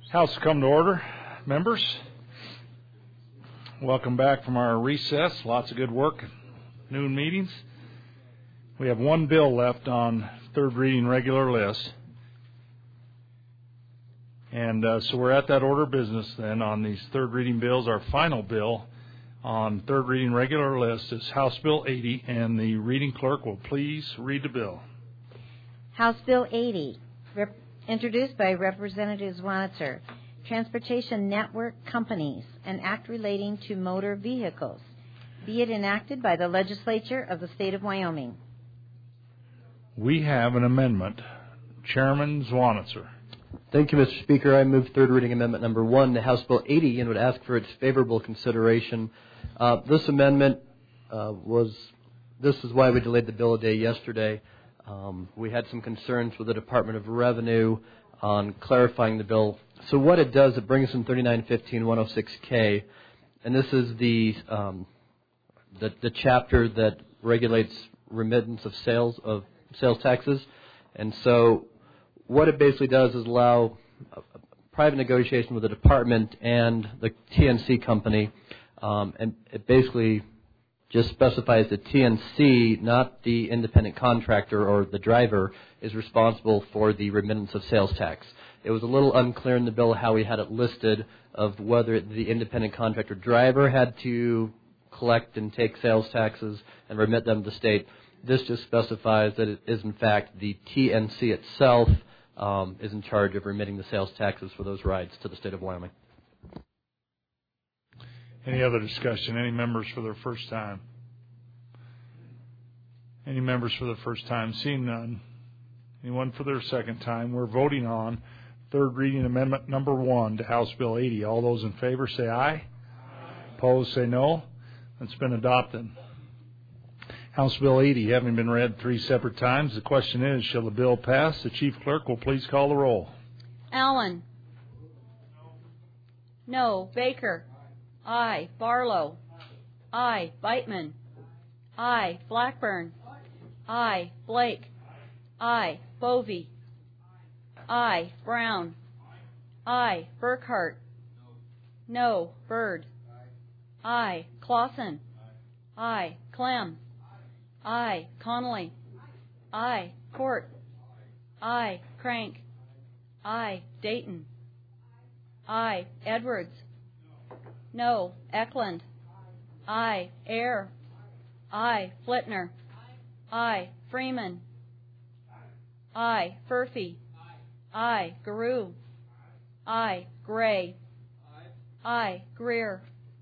House come to order. Members, welcome back from our recess. Lots of good work. Noon meetings. We have one bill left on third reading regular list. And so we're at that order of business then on these third reading bills. Our final bill on third reading regular list is House Bill 80, and the reading clerk will please read the bill. House Bill 80, introduced by Representative Zwanitzer, Transportation Network Companies, an act relating to motor vehicles. Be it enacted by the legislature of the state of Wyoming. We have an amendment. Chairman Zwanitzer. Thank you, Mr. Speaker. I move third reading amendment number 1 to House Bill 80 and would ask for its favorable consideration. This amendment this is why we delayed the bill a day yesterday. We had some concerns with the Department of Revenue on clarifying the bill. So what it does, it brings in 3915-106K, and this is the chapter that regulates remittance of sales taxes. And so what it basically does is allow private negotiation with the department and the TNC company, and it basically just specifies that TNC, not the independent contractor or the driver, is responsible for the remittance of sales tax. It was a little unclear in the bill how we had it listed of whether the independent contractor driver had to collect and take sales taxes and remit them to the state. This just specifies that it is, in fact, the TNC itself is in charge of remitting the sales taxes for those rides to the state of Wyoming. Any other discussion? Any members for their first time? Any members for the first time? Seeing none. Anyone for their second time? We're voting on third reading amendment number 1 to House Bill 80. All those in favor say aye. Aye. Opposed say no. It's been adopted. House Bill 80 having been read 3 separate times. The question is, shall the bill pass? The Chief Clerk will please call the roll. Allen. No. Baker. Aye. Barlow. Aye. Beitman. Aye. Blackburn. Aye. Blake. Aye. Bovee. Aye. Brown. Aye. Burkhart. No. Byrd. Aye. Clausen. Aye. Clem. Aye. Connolly. Aye. Court. Aye. Crank. Aye. Dayton. Aye. Edwards. No. Eklund. Aye. Ayer. Aye. Flitner. Aye. Freeman. Aye. Furphy. Aye. Garou. Aye. Gray. Aye. Greer.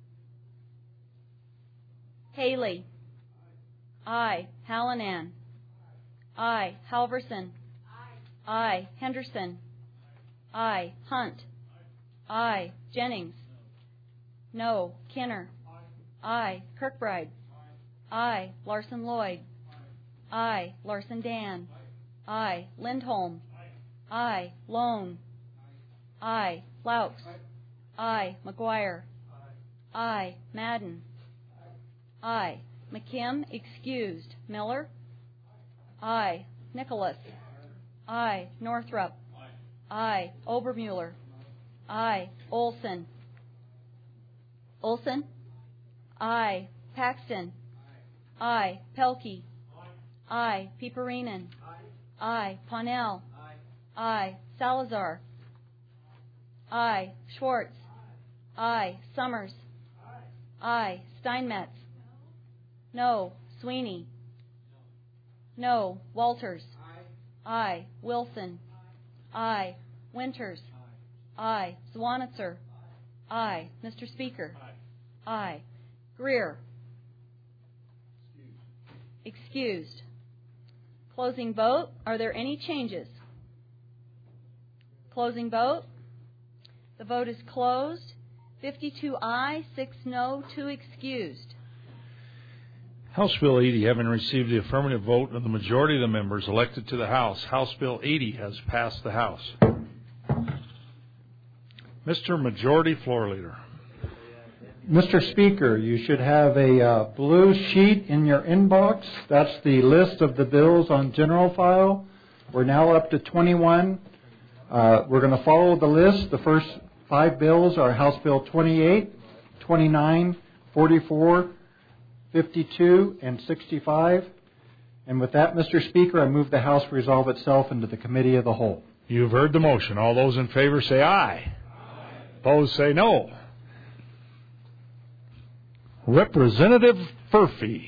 Haley. Aye. Hallinan. Aye. Halverson. Aye. Henderson. Aye. Hunt. Aye. Jennings. No. Kinner. Aye. Kirkbride. Aye. Larson Lloyd. Aye. Larson Dan. Aye. Lindholm. Aye. Lone. Aye. Laux. Aye. McGuire. Aye. Madden. Aye. McKim, excused. Miller. Aye. Nicholas. Aye. Northrup. Aye. Obermuller. Aye. Olson. Olson. Aye. Paxton. Aye. Pelkey. Aye. Pieperinen. Aye. Ponnell. Aye. Salazar. Aye. Schwartz. Aye. Summers. Aye. Steinmetz. No. Sweeney. No. Walters. Aye. Wilson. Aye. Winters. Aye. Zwanitzer. Aye. Mr. Speaker. Aye. Greer. Excused. Closing vote. Are there any changes? Closing vote. The vote is closed. 52 aye, 6 no, 2 excused. House Bill 80 having received the affirmative vote of the majority of the members elected to the House, House Bill 80 has passed the House. Mr. Majority Floor Leader. Mr. Speaker, you should have a blue sheet in your inbox. That's the list of the bills on general file. We're now up to 21. We're going to follow the list. The first 5 bills are House Bill 28, 29, 44, 52, and 65. And with that, Mr. Speaker, I move the House resolve itself into the Committee of the Whole. You've heard the motion. All those in favor say aye. Opposed say no. Representative Furphy.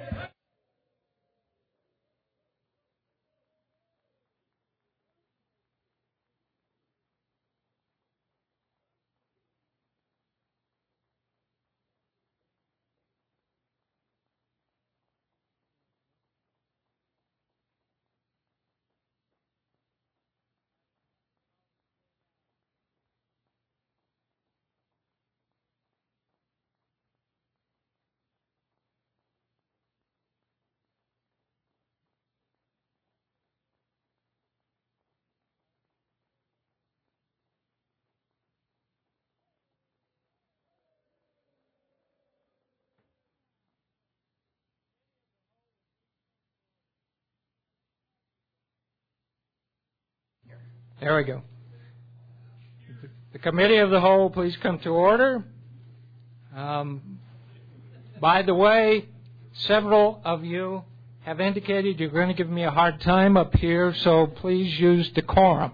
There we go. The Committee of the Whole, please come to order. By the way, several of you have indicated you're going to give me a hard time up here, so please use decorum.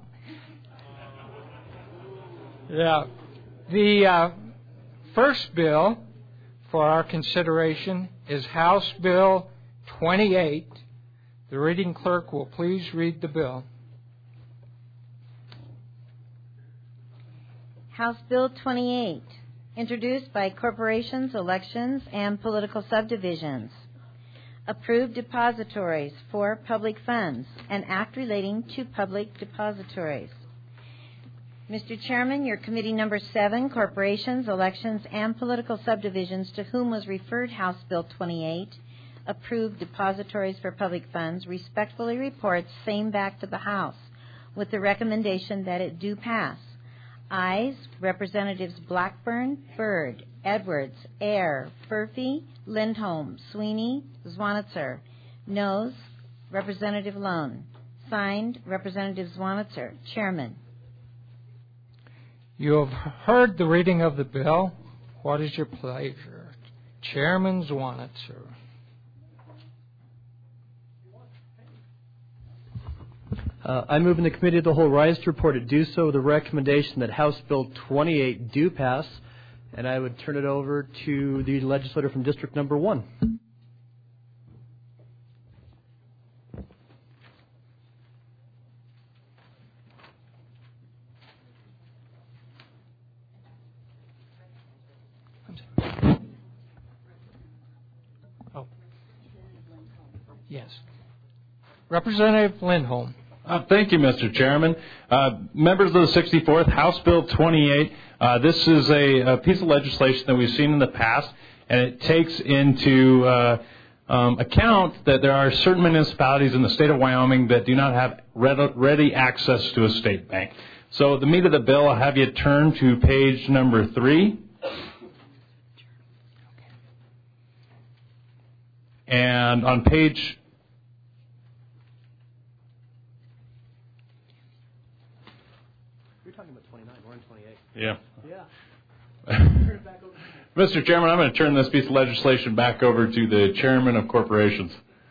Yeah. The first bill for our consideration is House Bill 28. The reading clerk will please read the bill. House Bill 28, introduced by corporations, elections, and political subdivisions. Approved depositories for public funds, an act relating to public depositories. Mr. Chairman, your committee number 7, corporations, elections, and political subdivisions, to whom was referred House Bill 28, approved depositories for public funds, respectfully reports same back to the House with the recommendation that it do pass. Ayes, Representatives Blackburn, Byrd, Edwards, Ayr, Furphy, Lindholm, Sweeney, Zwanitzer. Noes, Representative Lone. Signed, Representative Zwanitzer, Chairman. You have heard the reading of the bill. What is your pleasure? Chairman Zwanitzer. I move in the Committee of the Whole rise to report it do so with the recommendation that House Bill 28 do pass, and I would turn it over to the legislator from District Number 1. Oh. Yes. Representative Lindholm. Thank you, Mr. Chairman. Members of the 64th, House Bill 28, this is a piece of legislation that we've seen in the past, and it takes into account that there are certain municipalities in the state of Wyoming that do not have ready access to a state bank. So the meat of the bill, I'll have you turn to page number 3. And on page... Yeah. Mr. Chairman, I'm going to turn this piece of legislation back over to the Chairman of Corporations.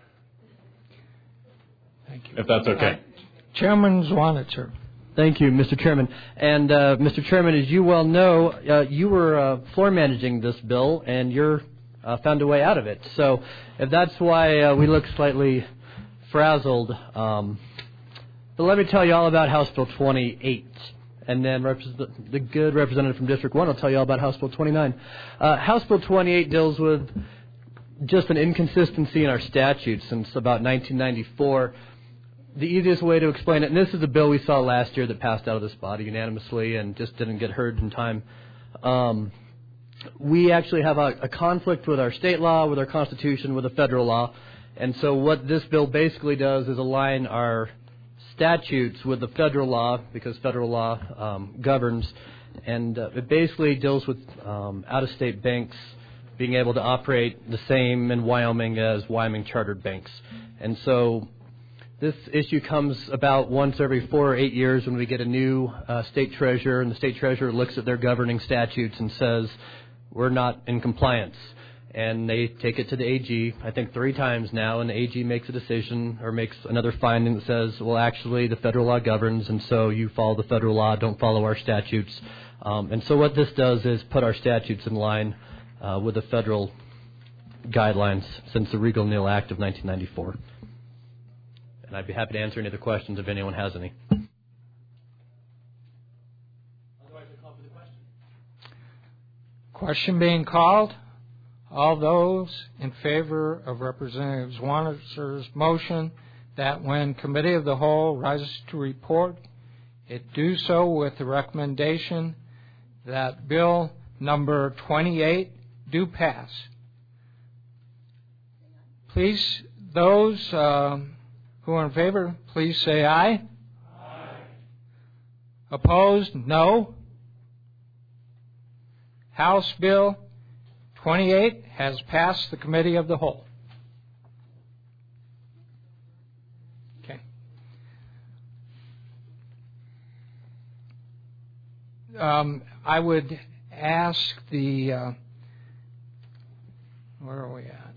Thank you. If that's okay. Chairman Zwanitzer. Thank you, Mr. Chairman. And, Mr. Chairman, as you well know, you were floor managing this bill, and you're found a way out of it. So if that's why we look slightly frazzled, but let me tell you all about House Bill 28. And then the good representative from District 1 will tell you all about House Bill 29. House Bill 28 deals with just an inconsistency in our statutes since about 1994. The easiest way to explain it, and this is a bill we saw last year that passed out of this body unanimously and just didn't get heard in time. We actually have a conflict with our state law, with our Constitution, with the federal law. And so what this bill basically does is align our statutes with the federal law, because federal law governs, and it basically deals with out-of-state banks being able to operate the same in Wyoming as Wyoming chartered banks. And so This issue comes about once every 4 or 8 years when we get a new state treasurer, and the state treasurer looks at their governing statutes and says, we're not in compliance. And they take it to the AG, I think 3 times now, and the AG makes a decision or makes another finding that says, well, actually, the federal law governs, and so you follow the federal law, don't follow our statutes. And so what this does is put our statutes in line with the federal guidelines since the Regal-Neal Act of 1994. And I'd be happy to answer any other questions if anyone has any. Otherwise, I call for the question. Question being called. All those in favor of Representative Zwaniter's motion that when Committee of the Whole rises to report, it do so with the recommendation that Bill number 28 do pass. Please, those who are in favor, please say aye. Aye. Opposed? No. House Bill 28 has passed the Committee of the Whole. Okay. I would ask the, where are we at?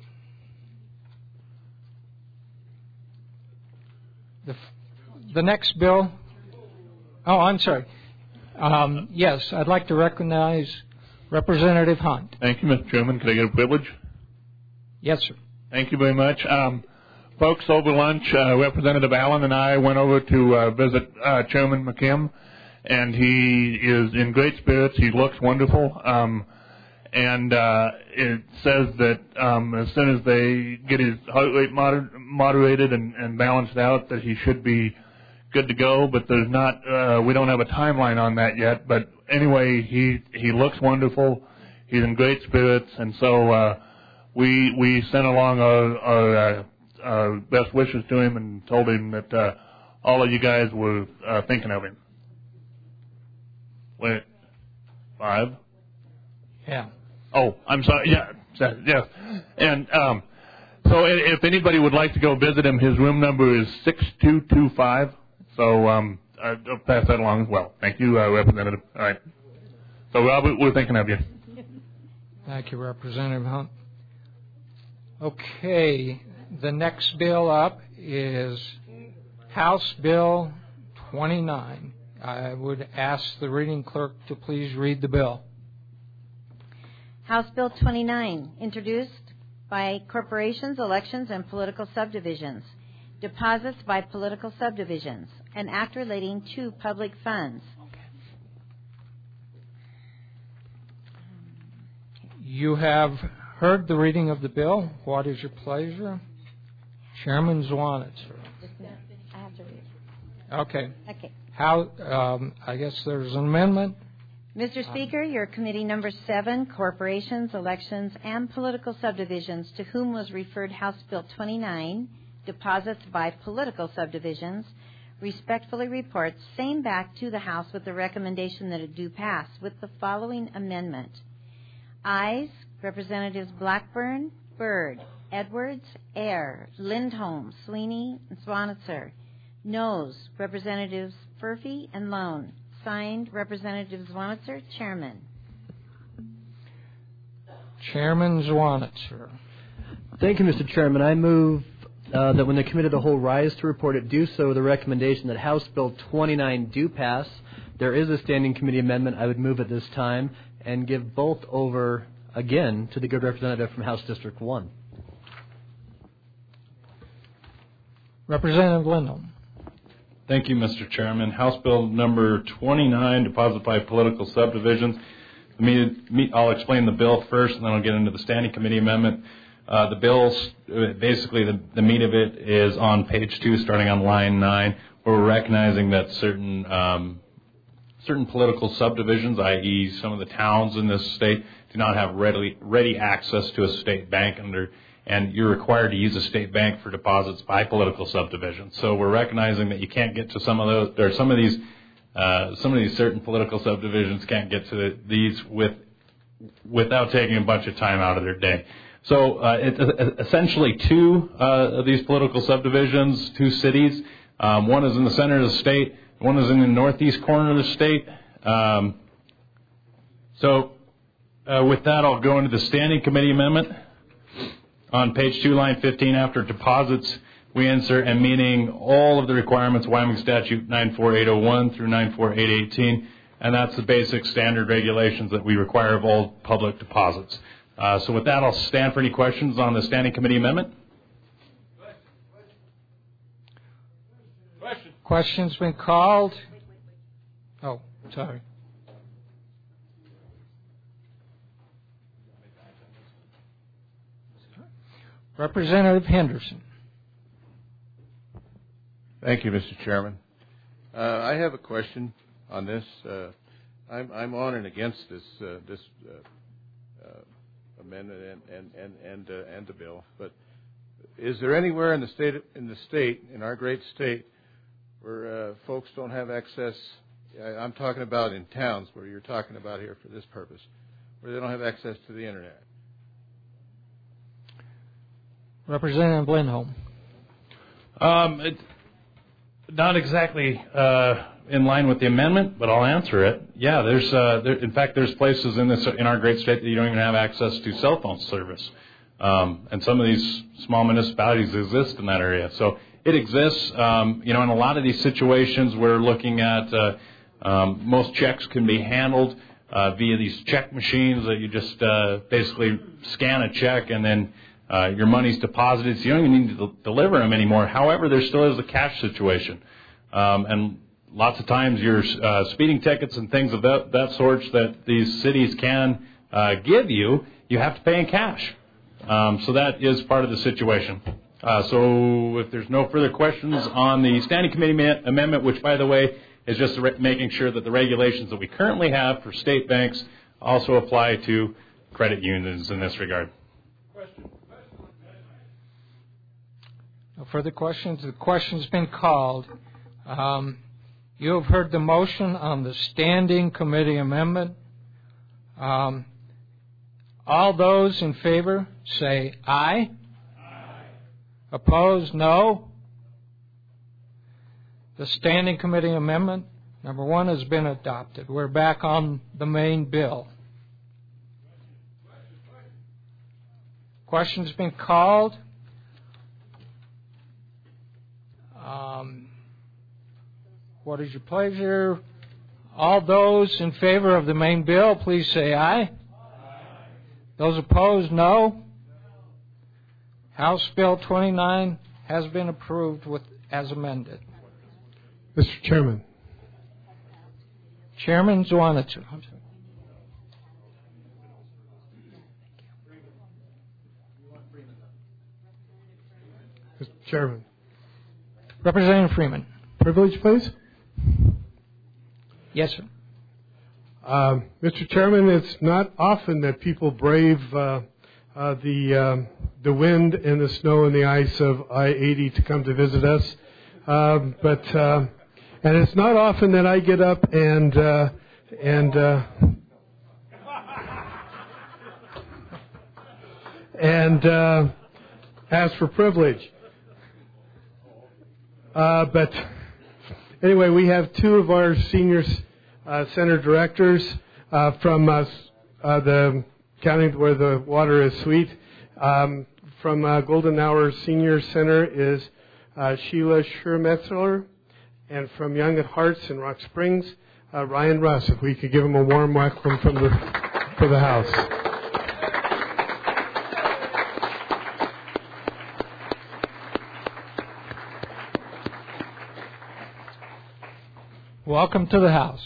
The next bill. Oh, I'm sorry. Yes, I'd like to recognize Representative Hunt. Thank you, Mr. Chairman. Could I get a privilege? Yes, sir. Thank you very much. Folks, over lunch, Representative Allen and I went over to visit Chairman McKim, and he is in great spirits. He looks wonderful. And it says that as soon as they get his heart rate moderated and balanced out, that he should be good to go. But there's not. We don't have a timeline on that yet. But anyway, he looks wonderful. He's in great spirits, and so we sent along our best wishes to him and told him that all of you guys were thinking of him. Wait, 5? Yeah. Oh, I'm sorry. Yeah, yes. And so if anybody would like to go visit him, his room number is 6225. So I'll pass that along as well. Thank you, Representative. All right. So, Robert, we're thinking of you. Thank you, Representative Hunt. Okay. The next bill up is House Bill 29. I would ask the reading clerk to please read the bill. House Bill 29, introduced by corporations, elections, and political subdivisions. Deposits by political subdivisions. An act relating to public funds. You have heard the reading of the bill. What is your pleasure? Chairman Zwanitzer. I have to read. Okay. Okay. I guess there's an amendment. Mr. Speaker, your committee number 7, corporations, elections, and political subdivisions, to whom was referred House Bill 29, deposits by political subdivisions, respectfully reports same back to the House with the recommendation that it do pass with the following amendment. Ayes, Representatives Blackburn, Byrd, Edwards, Ayer, Lindholm, Sweeney, and Zwanitzer. Noes, Representatives Furphy and Lone. Signed, Representative Zwanitzer, Chairman. Chairman Zwanitzer. Thank you, Mr. Chairman. I move that when the Committee of the Whole rise to report it, do so with the recommendation that House Bill 29 do pass. There is a standing committee amendment. I would move at this time and give both over again to the good representative from House District 1. Representative Lindholm. Thank you, Mr. Chairman. House Bill number 29, deposit by political subdivisions. I'll explain the bill first, and then I'll get into the standing committee amendment. The bill's basically the meat of it is on page 2, starting on line 9, where we're recognizing that certain political subdivisions, i.e., some of the towns in this state, do not have ready access to a state bank and you're required to use a state bank for deposits by political subdivisions. So we're recognizing that you can't get to some of those, or some of these certain political subdivisions can't get to these without taking a bunch of time out of their day. So it's essentially two of these political subdivisions, two cities. One is in the center of the state. One is in the northeast corner of the state. With that, I'll go into the Standing Committee Amendment. On page 2, line 15, after deposits, we insert and meaning all of the requirements, Wyoming Statute 94801 through 94818, and that's the basic standard regulations that we require of all public deposits. So with that, I'll stand for any questions on the Standing Committee Amendment. Question's been called. Oh, sorry. Representative Henderson. Thank you, Mr. Chairman. I have a question on this. I'm on and against this amendment and the bill. But is there anywhere in the state, in our great state, where folks don't have access? I'm talking about in towns where you're talking about here for this purpose, where they don't have access to the internet. Representative Lindholm. Not exactly in line with the amendment, but I'll answer it. Yeah, in fact, there's places in our great state that you don't even have access to cell phone service, and some of these small municipalities exist in that area. So it exists. In a lot of these situations, we're looking at most checks can be handled via these check machines that you just basically scan a check and then your money's deposited, so you don't even need to deliver them anymore. However, there still is a cash situation. And lots of times your speeding tickets and things of that sort that these cities can give you, you have to pay in cash. So that is part of the situation. So if there's no further questions on the Standing Committee Amendment, which, by the way, is just making sure that the regulations that we currently have for state banks also apply to credit unions in this regard. No further questions. The question's been called. You have heard the motion on the Standing Committee Amendment. All those in favor say aye. Aye. Opposed, no. The Standing Committee Amendment, number 1, has been adopted. We're back on the main bill. Question's been called. What is your pleasure? All those in favor of the main bill, please say aye. Aye. Those opposed, no. House Bill 29 has been approved as amended. Mr. Chairman. Chairman Zwanitzer. Mr. Chairman. Representative Freeman. Privilege, please. Yes, sir. Mr. Chairman, it's not often that people brave the wind and the snow and the ice of I-80 to come to visit us, and it's not often that I get up and ask for privilege. But anyway, we have two of our senior center directors from the county where the water is sweet. From Golden Hour Senior Center is Sheila Schurmetzler, and from Young at Hearts in Rock Springs, Ryan Russ. If we could give him a warm welcome for the House. Welcome to the House.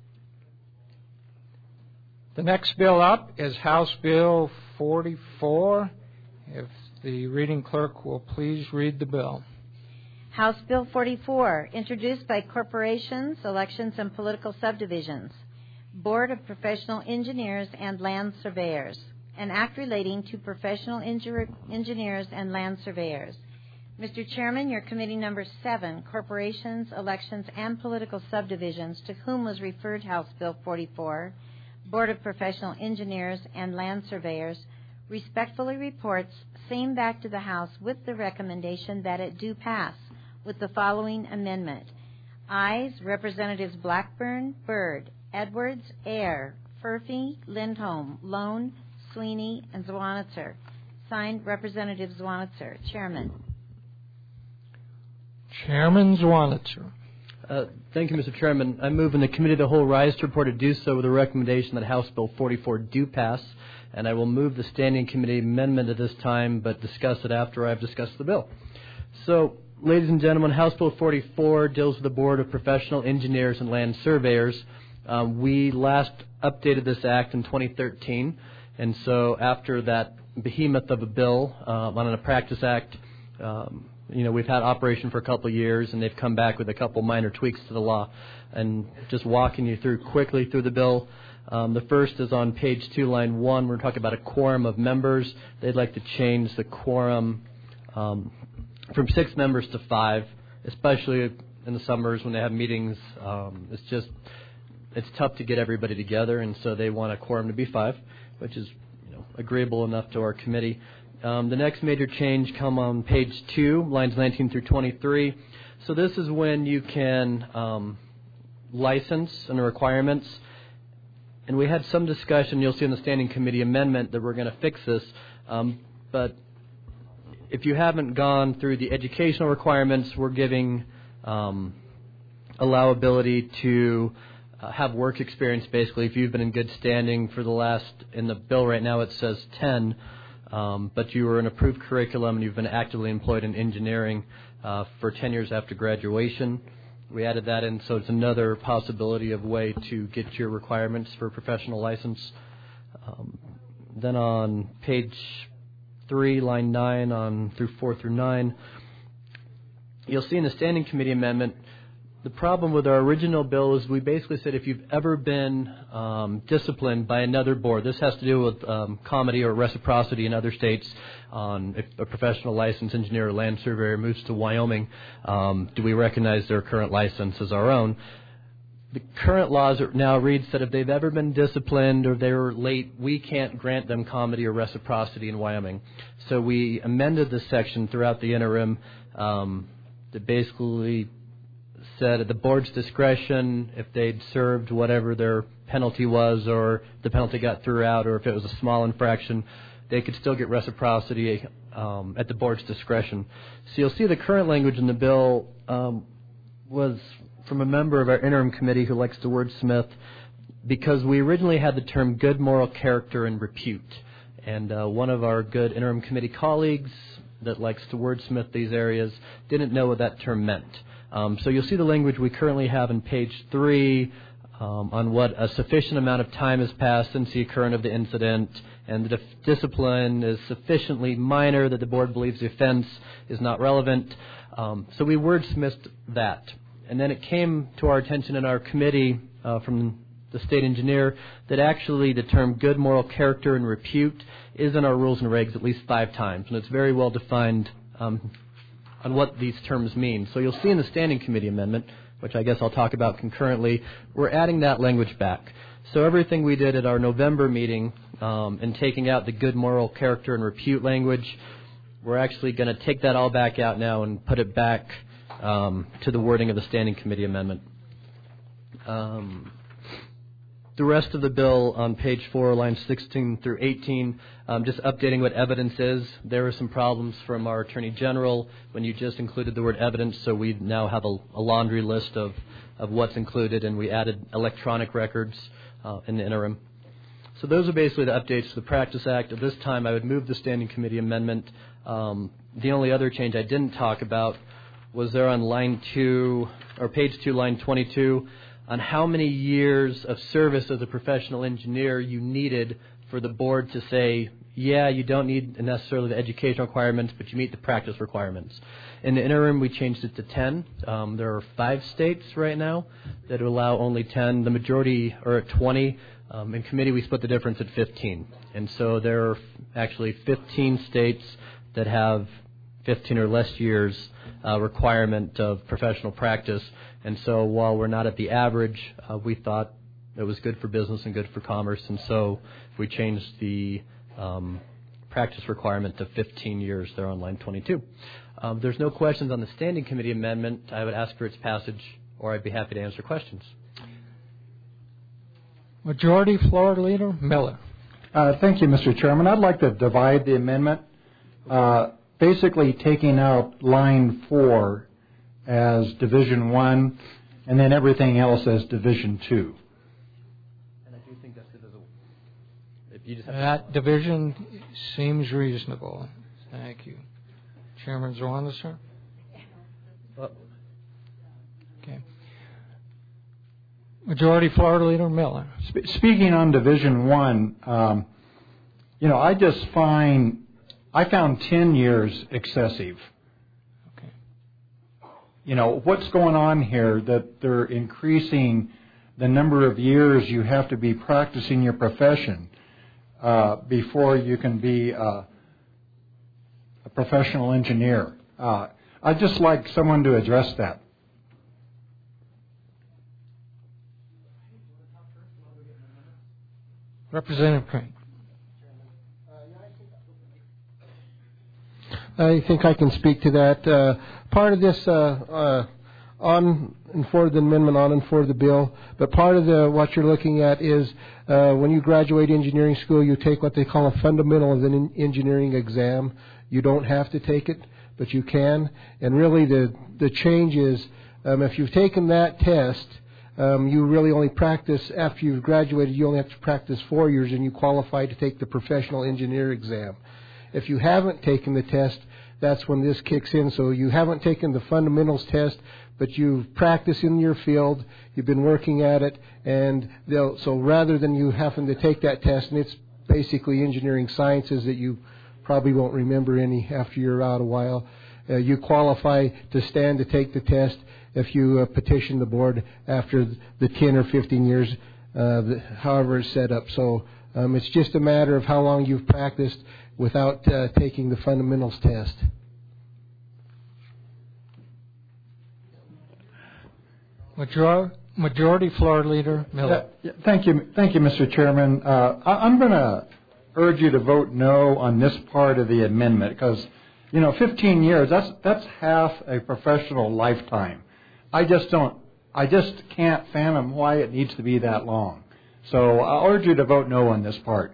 The next bill up is House Bill 44. If the reading clerk will please read the bill. House Bill 44, introduced by Corporations, Elections, and Political Subdivisions, Board of Professional Engineers and Land Surveyors, an act relating to professional engineers and land surveyors. Mr. Chairman, your committee number 7, Corporations, Elections, and Political Subdivisions, to whom was referred House Bill 44, Board of Professional Engineers and Land Surveyors, respectfully reports same back to the House with the recommendation that it do pass with the following amendment. Ayes, Representatives Blackburn, Byrd, Edwards, Ayer, Furphy, Lindholm, Lone, Sweeney, and Zwanitzer. Signed, Representative Zwanitzer. Chairman. Chairman Zwanitzer. Thank you, Mr. Chairman. I move in the Committee of the Whole rise to report to do so with a recommendation that House Bill 44 do pass, and I will move the Standing Committee amendment at this time, but discuss it after I've discussed the bill. So, ladies and gentlemen, House Bill 44 deals with the Board of Professional Engineers and Land Surveyors. We last updated this act in 2013, and so after that behemoth of a bill on a practice act, we've had operation for a couple of years, and they've come back with a couple minor tweaks to the law. And just walking you quickly through the bill, the first is on page 2, line 1. We're talking about a quorum of members. They'd like to change the quorum from 6 members to 5, especially in the summers when they have meetings. It's tough to get everybody together, and so they want a quorum to be 5, which is agreeable enough to our committee. The next major change come on page 2, lines 19 through 23. So this is when you can license and the requirements. And we had some discussion, you'll see in the Standing Committee amendment, that we're going to fix this. But if you haven't gone through the educational requirements, we're giving allowability to have work experience, basically. If you've been in good standing for the last, in the bill right now it says 10, but you were an approved curriculum and you've been actively employed in engineering for 10 years after graduation. We added that in, so it's another possibility of way to get your requirements for a professional license. Then on page 3, line 9 through 4 through 9, you'll see in the Standing Committee amendment, the problem with our original bill is we basically said if you've ever been disciplined by another board, this has to do with comity or reciprocity in other states. If a professional licensed engineer or land surveyor moves to Wyoming, do we recognize their current license as our own? The current laws now reads that if they've ever been disciplined or they were late, we can't grant them comity or reciprocity in Wyoming. So we amended this section throughout the interim that basically said at the board's discretion, if they'd served whatever their penalty was or the penalty got thrown out or if it was a small infraction, they could still get reciprocity at the board's discretion. So you'll see the current language in the bill was from a member of our interim committee who likes to wordsmith, because we originally had the term good moral character and repute. And one of our good interim committee colleagues that likes to wordsmith these areas didn't know what that term meant. So you'll see the language we currently have in page 3 on what a sufficient amount of time has passed since the occurrence of the incident, and the discipline is sufficiently minor that the board believes the offense is not relevant. So we wordsmithed that. And then it came to our attention in our committee from the state engineer that actually the term good moral character and repute is in our rules and regs at least 5 times, and it's very well defined on what these terms mean. So you'll see in the Standing Committee amendment, which I guess I'll talk about concurrently, we're adding that language back. So everything we did at our November meeting in taking out the good moral character and repute language, we're actually going to take that all back out now and put it back to the wording of the Standing Committee amendment. The rest of the bill on page 4, lines 16 through 18, just updating what evidence is. There were some problems from our Attorney General when you just included the word evidence, so we now have a laundry list of what's included, and we added electronic records in the interim. So those are basically the updates to the Practice Act. At this time, I would move the Standing Committee amendment. The only other change I didn't talk about was there on line 2, or page 2, line 22, on how many years of service as a professional engineer you needed for the board to say, yeah, you don't need necessarily the education requirements, but you meet the practice requirements. In the interim, we changed it to 10. There are 5 states right now that allow only 10. The majority are at 20. In committee, we split the difference at 15. And so there are actually 15 states that have 15 or less years requirement of professional practice. And so while we're not at the average, we thought it was good for business and good for commerce. And so we changed the practice requirement of 15 years there on line 22. There's no questions on the standing committee amendment. I would ask for its passage, or I'd be happy to answer questions. Majority Floor Leader Miller. Thank you, Mr. Chairman. I'd like to divide the amendment, basically taking out line 4 as Division 1 and then everything else as Division 2. And I do think that's divisible. If you just have That division seems reasonable. Thank you. Chairman Zwanda, sir? Okay. Majority Floor Leader Miller. Speaking on Division 1, I found 10 years excessive. Okay. What's going on here that they're increasing the number of years you have to be practicing your profession before you can be a professional engineer. I'd just like someone to address that. Representative Crane. I think I can speak to that. Part of this on and for the amendment, on and for the bill, but part of what you're looking at is when you graduate engineering school, you take what they call a fundamental of an engineering exam. You don't have to take it, but you can. And really the change is if you've taken that test, you really only practice, after you've graduated, you only have to practice 4 years and you qualify to take the professional engineer exam. If you haven't taken the test, that's when this kicks in. So you haven't taken the fundamentals test, but you've practiced in your field, you've been working at it, and so rather than you having to take that test, and it's basically engineering sciences that you probably won't remember any after you're out a while, you qualify to stand to take the test if you petition the board after the 10 or 15 years, however it's set up. So it's just a matter of how long you've practiced without taking the fundamentals test. Majority Floor Leader Miller. Thank you, Mr. Chairman. I'm going to urge you to vote no on this part of the amendment because, 15 years, that's half a professional lifetime. I just can't fathom why it needs to be that long. So I'll urge you to vote no on this part.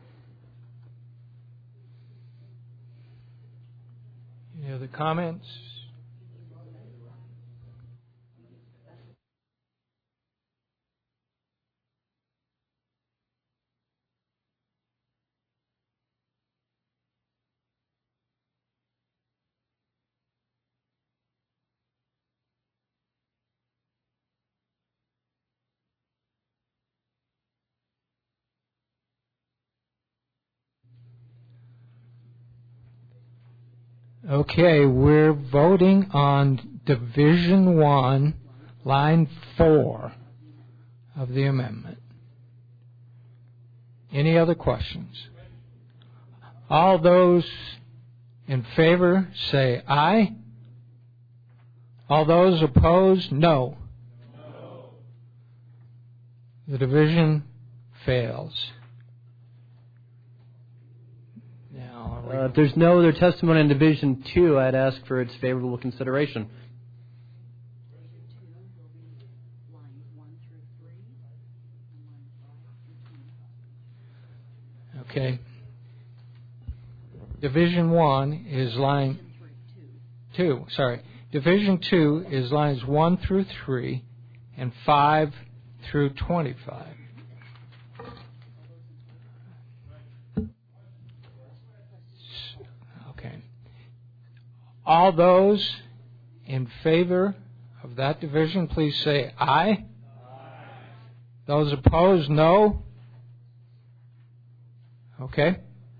Any other comments? Okay, we're voting on Division 1, Line 4 of the amendment. Any other questions? All those in favor say aye. All those opposed, no. The division fails. If there's no other testimony in Division 2, I'd ask for its favorable consideration. Okay. Division 1 is line 2. Sorry. Division 2 is lines 1 through 3 and 5 through 25. All those in favor of that division, please say aye. Those opposed, no. Okay.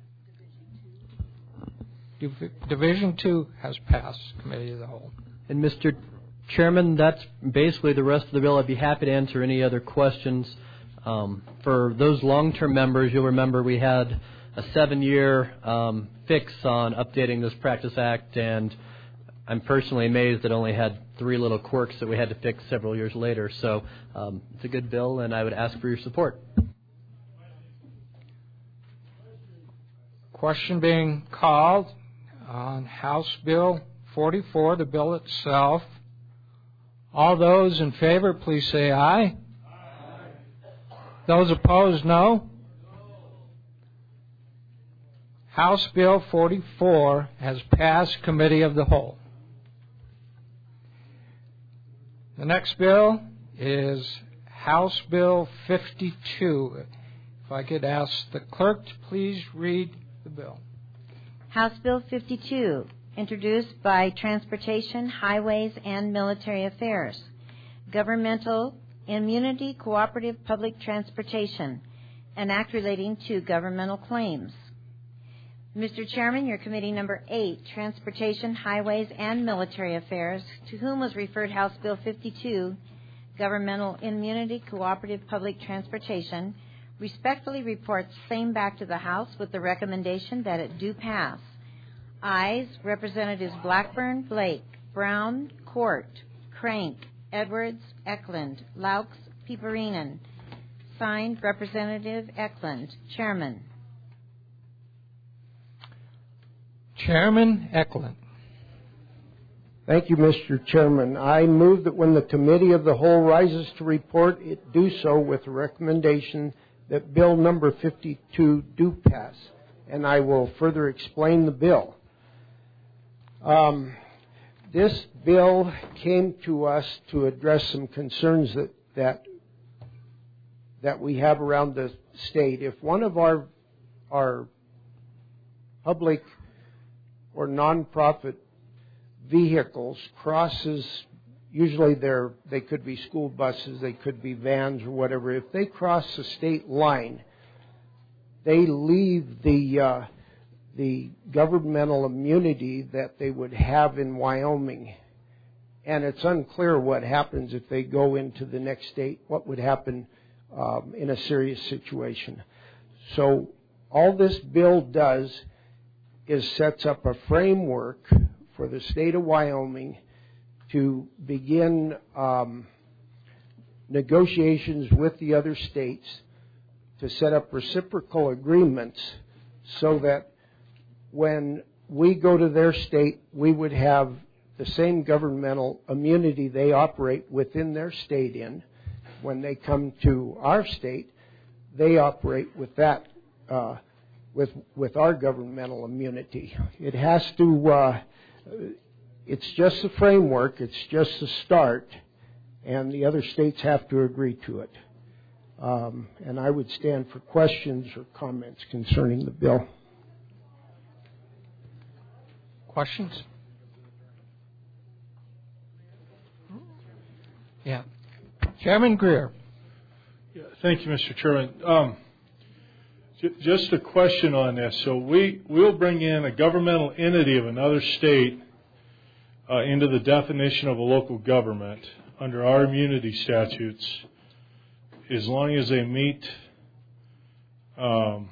Division 2 has passed, Committee of the Whole. And Mr. Chairman, that's basically the rest of the bill. I'd be happy to answer any other questions. For those long-term members, you'll remember we had a 7-year fix on updating this Practice Act, and I'm personally amazed it only had 3 little quirks that we had to fix several years later. So it's a good bill, and I would ask for your support. Question being called on House Bill 44, the bill itself. All those in favor, please say aye. Aye. Those opposed, no. House Bill 44 has passed Committee of the Whole. The next bill is House Bill 52. If I could ask the clerk to please read the bill. House Bill 52, introduced by Transportation, Highways, and Military Affairs. Governmental Immunity Cooperative Public Transportation, an act relating to governmental claims. Mr. Chairman, your committee number 8, Transportation, Highways, and Military Affairs, to whom was referred House Bill 52, Governmental Immunity Cooperative Public Transportation, respectfully reports same back to the House with the recommendation that it do pass. Ayes, Representatives Blackburn, Blake, Brown, Court, Crank, Edwards, Eklund, Laux, Piperinen. Signed, Representative Eklund, Chairman. Chairman Eklund. Thank you, Mr. Chairman. I move that when the Committee of the Whole rises to report, it do so with the recommendation that Bill number 52 do pass. And I will further explain the bill. This bill came to us to address some concerns that we have around the state. If one of our public or nonprofit vehicles crosses, usually they could be school buses, they could be vans or whatever. If they cross the state line, they leave the governmental immunity that they would have in Wyoming. And it's unclear what happens if they go into the next state, what would happen in a serious situation. So all this bill does is sets up a framework for the state of Wyoming to begin negotiations with the other states to set up reciprocal agreements so that when we go to their state, we would have the same governmental immunity they operate within their state in. When they come to our state, they operate with that with our governmental immunity. It has to, it's just a framework, it's just a start, and the other states have to agree to it. And I would stand for questions or comments concerning the bill. Questions? Yeah. Chairman Greer. Yeah, thank you, Mr. Chairman. Just a question on this. So we'll bring in a governmental entity of another state into the definition of a local government under our immunity statutes, as long as they meet. And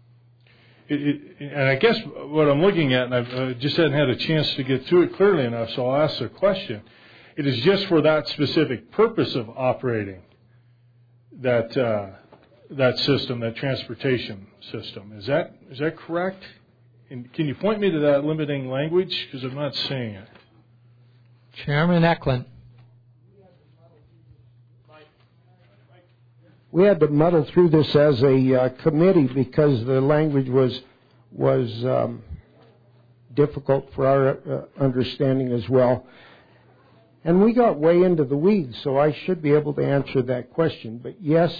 I guess what I'm looking at, and I just hadn't had a chance to get through it clearly enough, so I'll ask the question. It is just for that specific purpose of operating that system, that transportation system. Is that correct? And can you point me to that limiting language? Because I'm not seeing it. Chairman Eklund. We had to muddle through this as a committee because the language was difficult for our understanding as well. And we got way into the weeds, so I should be able to answer that question. But yes,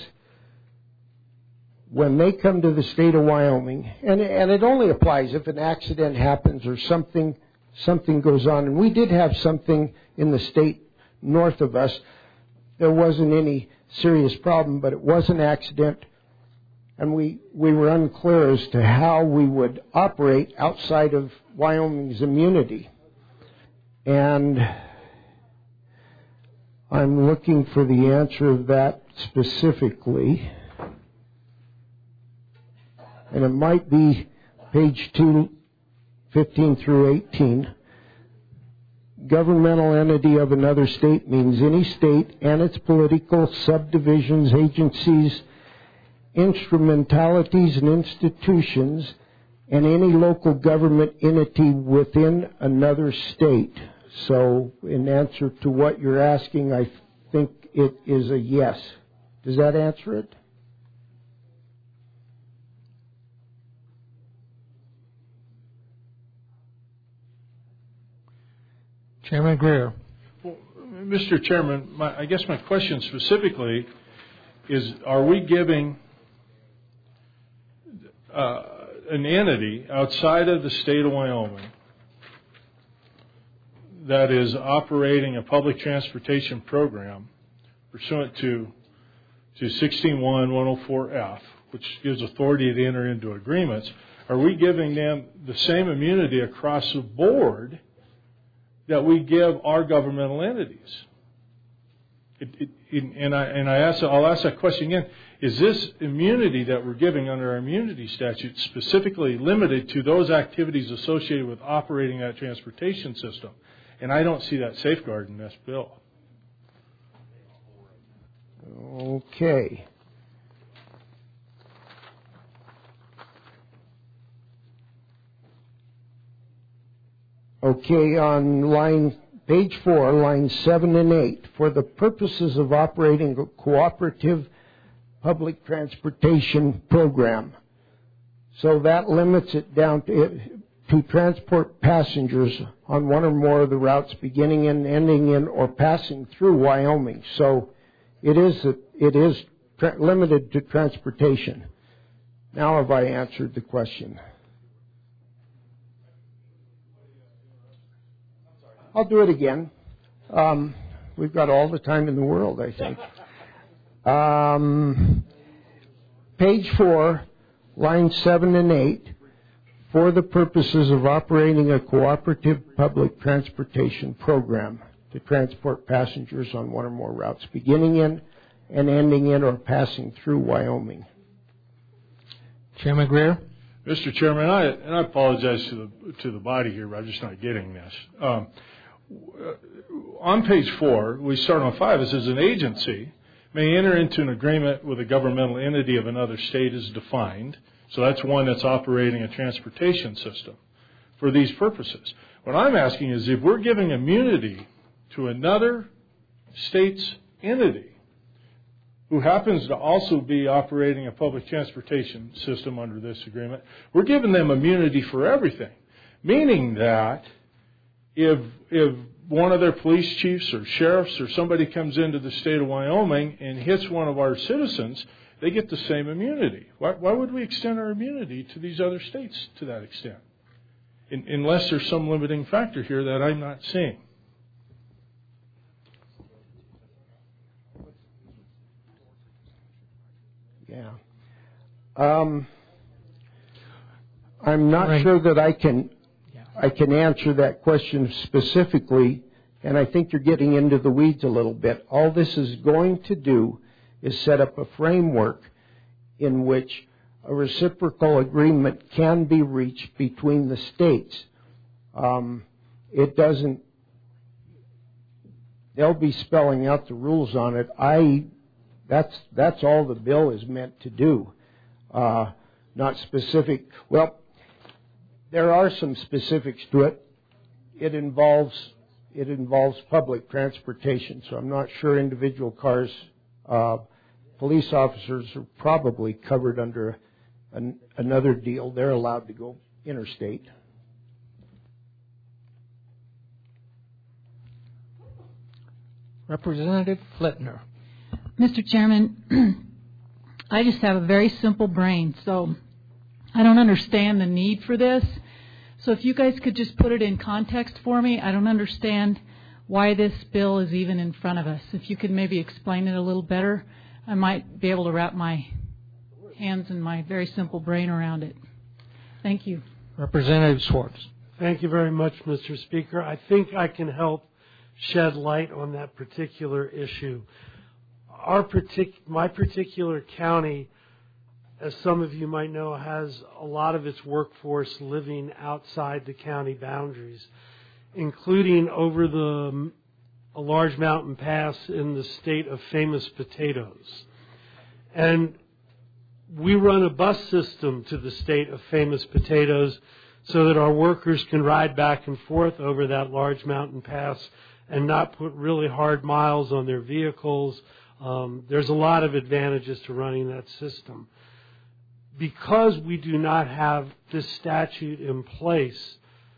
when they come to the state of Wyoming, and it only applies if an accident happens or something goes on. And we did have something in the state north of us. There wasn't any serious problem, but it was an accident, and we were unclear as to how we would operate outside of Wyoming's immunity. And I'm looking for the answer of that specifically. And it might be page 215 through 18. Governmental entity of another state means any state and its political subdivisions, agencies, instrumentalities, and institutions and any local government entity within another state. So in answer to what you're asking, I think it is a yes. Does that answer it? Chairman Greer. Well, Mr. Chairman, I guess my question specifically is, are we giving an entity outside of the state of Wyoming that is operating a public transportation program pursuant to 16.1.104F, which gives authority to enter into agreements, are we giving them the same immunity across the board that we give our governmental entities? I'll ask that question again. Is this immunity that we're giving under our immunity statute specifically limited to those activities associated with operating that transportation system? And I don't see that safeguard in this bill. Okay. Okay, on page 4, lines 7 and 8, for the purposes of operating a cooperative public transportation program. So that limits it down to transport passengers on one or more of the routes beginning in, ending in, or passing through Wyoming. So it is limited to transportation. Now have I answered the question? I'll do it again. We've got all the time in the world, I think. Page 4, lines 7 and 8, for the purposes of operating a cooperative public transportation program to transport passengers on one or more routes, beginning in and ending in or passing through Wyoming. Chairman Greer. Mr. Chairman, I apologize to the body here, but I'm just not getting this. On page 4, we start on 5. It says an agency may enter into an agreement with a governmental entity of another state as defined. So that's one that's operating a transportation system for these purposes. What I'm asking is if we're giving immunity to another state's entity who happens to also be operating a public transportation system under this agreement, we're giving them immunity for everything, meaning that if one of their police chiefs or sheriffs or somebody comes into the state of Wyoming and hits one of our citizens, they get the same immunity. Why would we extend our immunity to these other states to that extent? Unless there's some limiting factor here that I'm not seeing. Yeah. I'm not sure that I can answer that question specifically, and I think you're getting into the weeds a little bit. All this is going to do is set up a framework in which a reciprocal agreement can be reached between the states. It doesn't, they'll be spelling out the rules on it. That's all the bill is meant to do. Not specific. Well, there are some specifics to it. It involves public transportation, so I'm not sure individual cars. Police officers are probably covered under another deal. They're allowed to go interstate. Representative Flitner. Mr. Chairman, I just have a very simple brain, so I don't understand the need for this. So if you guys could just put it in context for me, I don't understand why this bill is even in front of us. If you could maybe explain it a little better, I might be able to wrap my hands and my very simple brain around it. Thank you. Representative Schwartz. Thank you very much, Mr. Speaker. I think I can help shed light on that particular issue. My particular county, as some of you might know, has a lot of its workforce living outside the county boundaries, including over a large mountain pass in the state of Famous Potatoes. And we run a bus system to the state of Famous Potatoes so that our workers can ride back and forth over that large mountain pass and not put really hard miles on their vehicles. There's a lot of advantages to running that system. Because we do not have this statute in place,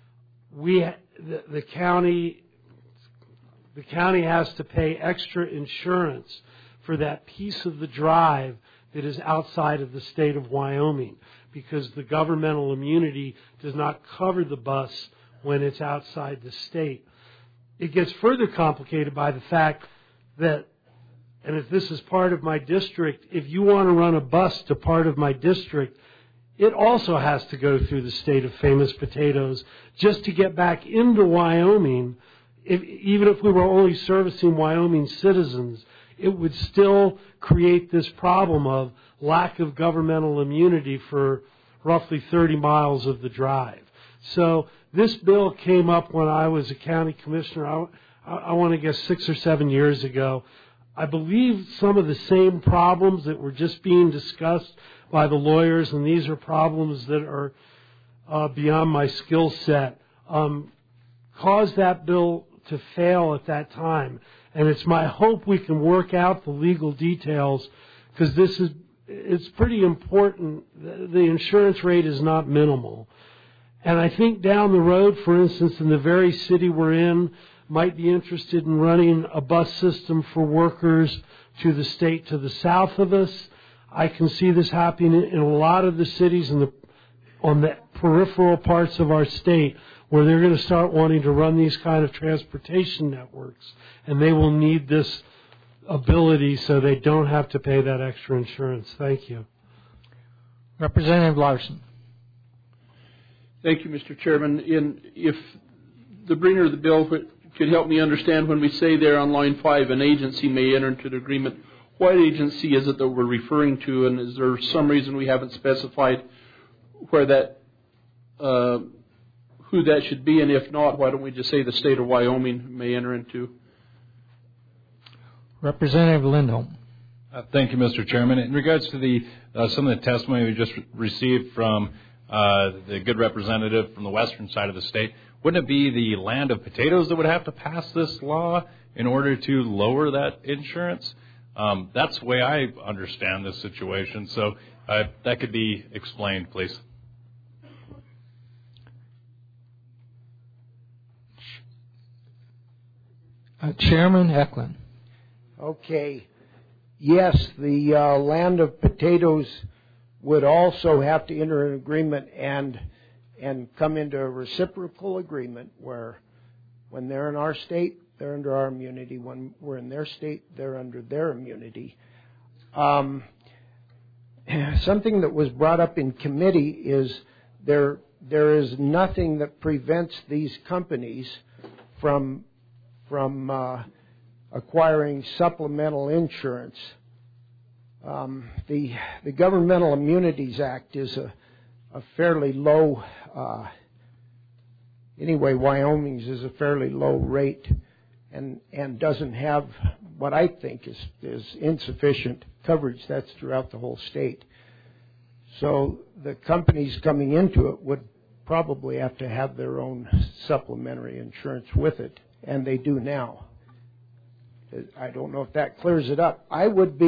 the county has to pay extra insurance for that piece of the drive that is outside of the state of Wyoming, because the governmental immunity does not cover the bus when it's outside the state. It gets further complicated by the fact that, and if this is part of my district, if you want to run a bus to part of my district, it also has to go through the state of Famous Potatoes just to get back into Wyoming. Even if we were only servicing Wyoming citizens, it would still create this problem of lack of governmental immunity for roughly 30 miles of the drive. So this bill came up when I was a county commissioner, I want to guess 6 or 7 years ago. I believe some of the same problems that were just being discussed by the lawyers, and these are problems that are beyond my skill set, caused that bill to fail at that time. And it's my hope we can work out the legal details, because it's pretty important. The insurance rate is not minimal. And I think down the road, for instance, in the very city we're in, might be interested in running a bus system for workers to the state to the south of us. I can see this happening in a lot of the cities on the peripheral parts of our state, where they're going to start wanting to run these kind of transportation networks, and they will need this ability so they don't have to pay that extra insurance. Thank you. Representative Larson. Thank you, Mr. Chairman. If the bringer of the bill could help me understand, when we say there on line 5, an agency may enter into the agreement, what agency is it that we're referring to, and is there some reason we haven't specified where that, who that should be, and if not, why don't we just say the state of Wyoming may enter into? Representative Lindholm. Thank you, Mr. Chairman. In regards to some of the testimony we just received from the good representative from the western side of the state, wouldn't it be the Land of Potatoes that would have to pass this law in order to lower that insurance? That's the way I understand this situation. So that could be explained, please. Chairman Eklund. Okay. Yes, the Land of Potatoes would also have to enter an agreement and come into a reciprocal agreement where when they're in our state, they're under our immunity. When we're in their state, they're under their immunity. Something that was brought up in committee is there is nothing that prevents these companies from acquiring supplemental insurance. The Governmental Immunities Act is a fairly low, anyway, Wyoming's is a fairly low rate and doesn't have what I think is insufficient coverage. That's throughout the whole state. So the companies coming into it would probably have to have their own supplementary insurance with it, and they do now. I don't know if that clears it up. I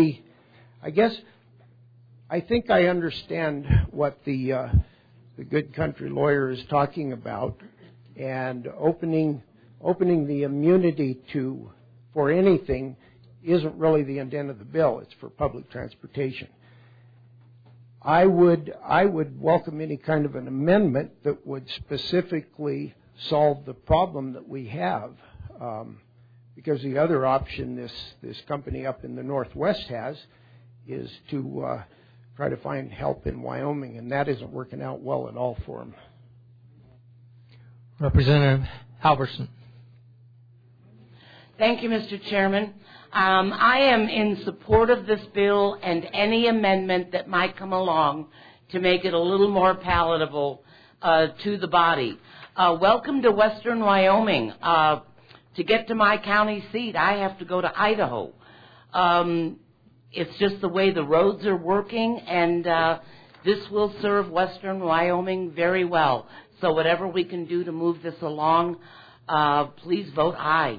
think I understand what the good country lawyer is talking about, and opening the immunity for anything isn't really the intent of the bill. It's for public transportation. I would welcome any kind of an amendment that would specifically solve the problem that we have, because the other option this company up in the Northwest has is to try to find help in Wyoming, and that isn't working out well at all for them. Representative Halverson. Thank you, Mr. Chairman. I am in support of this bill and any amendment that might come along to make it a little more palatable to the body. Welcome to Western Wyoming. To get to my county seat, I have to go to Idaho. it's just the way the roads are working, and this will serve western Wyoming very well. So whatever we can do to move this along, please vote aye.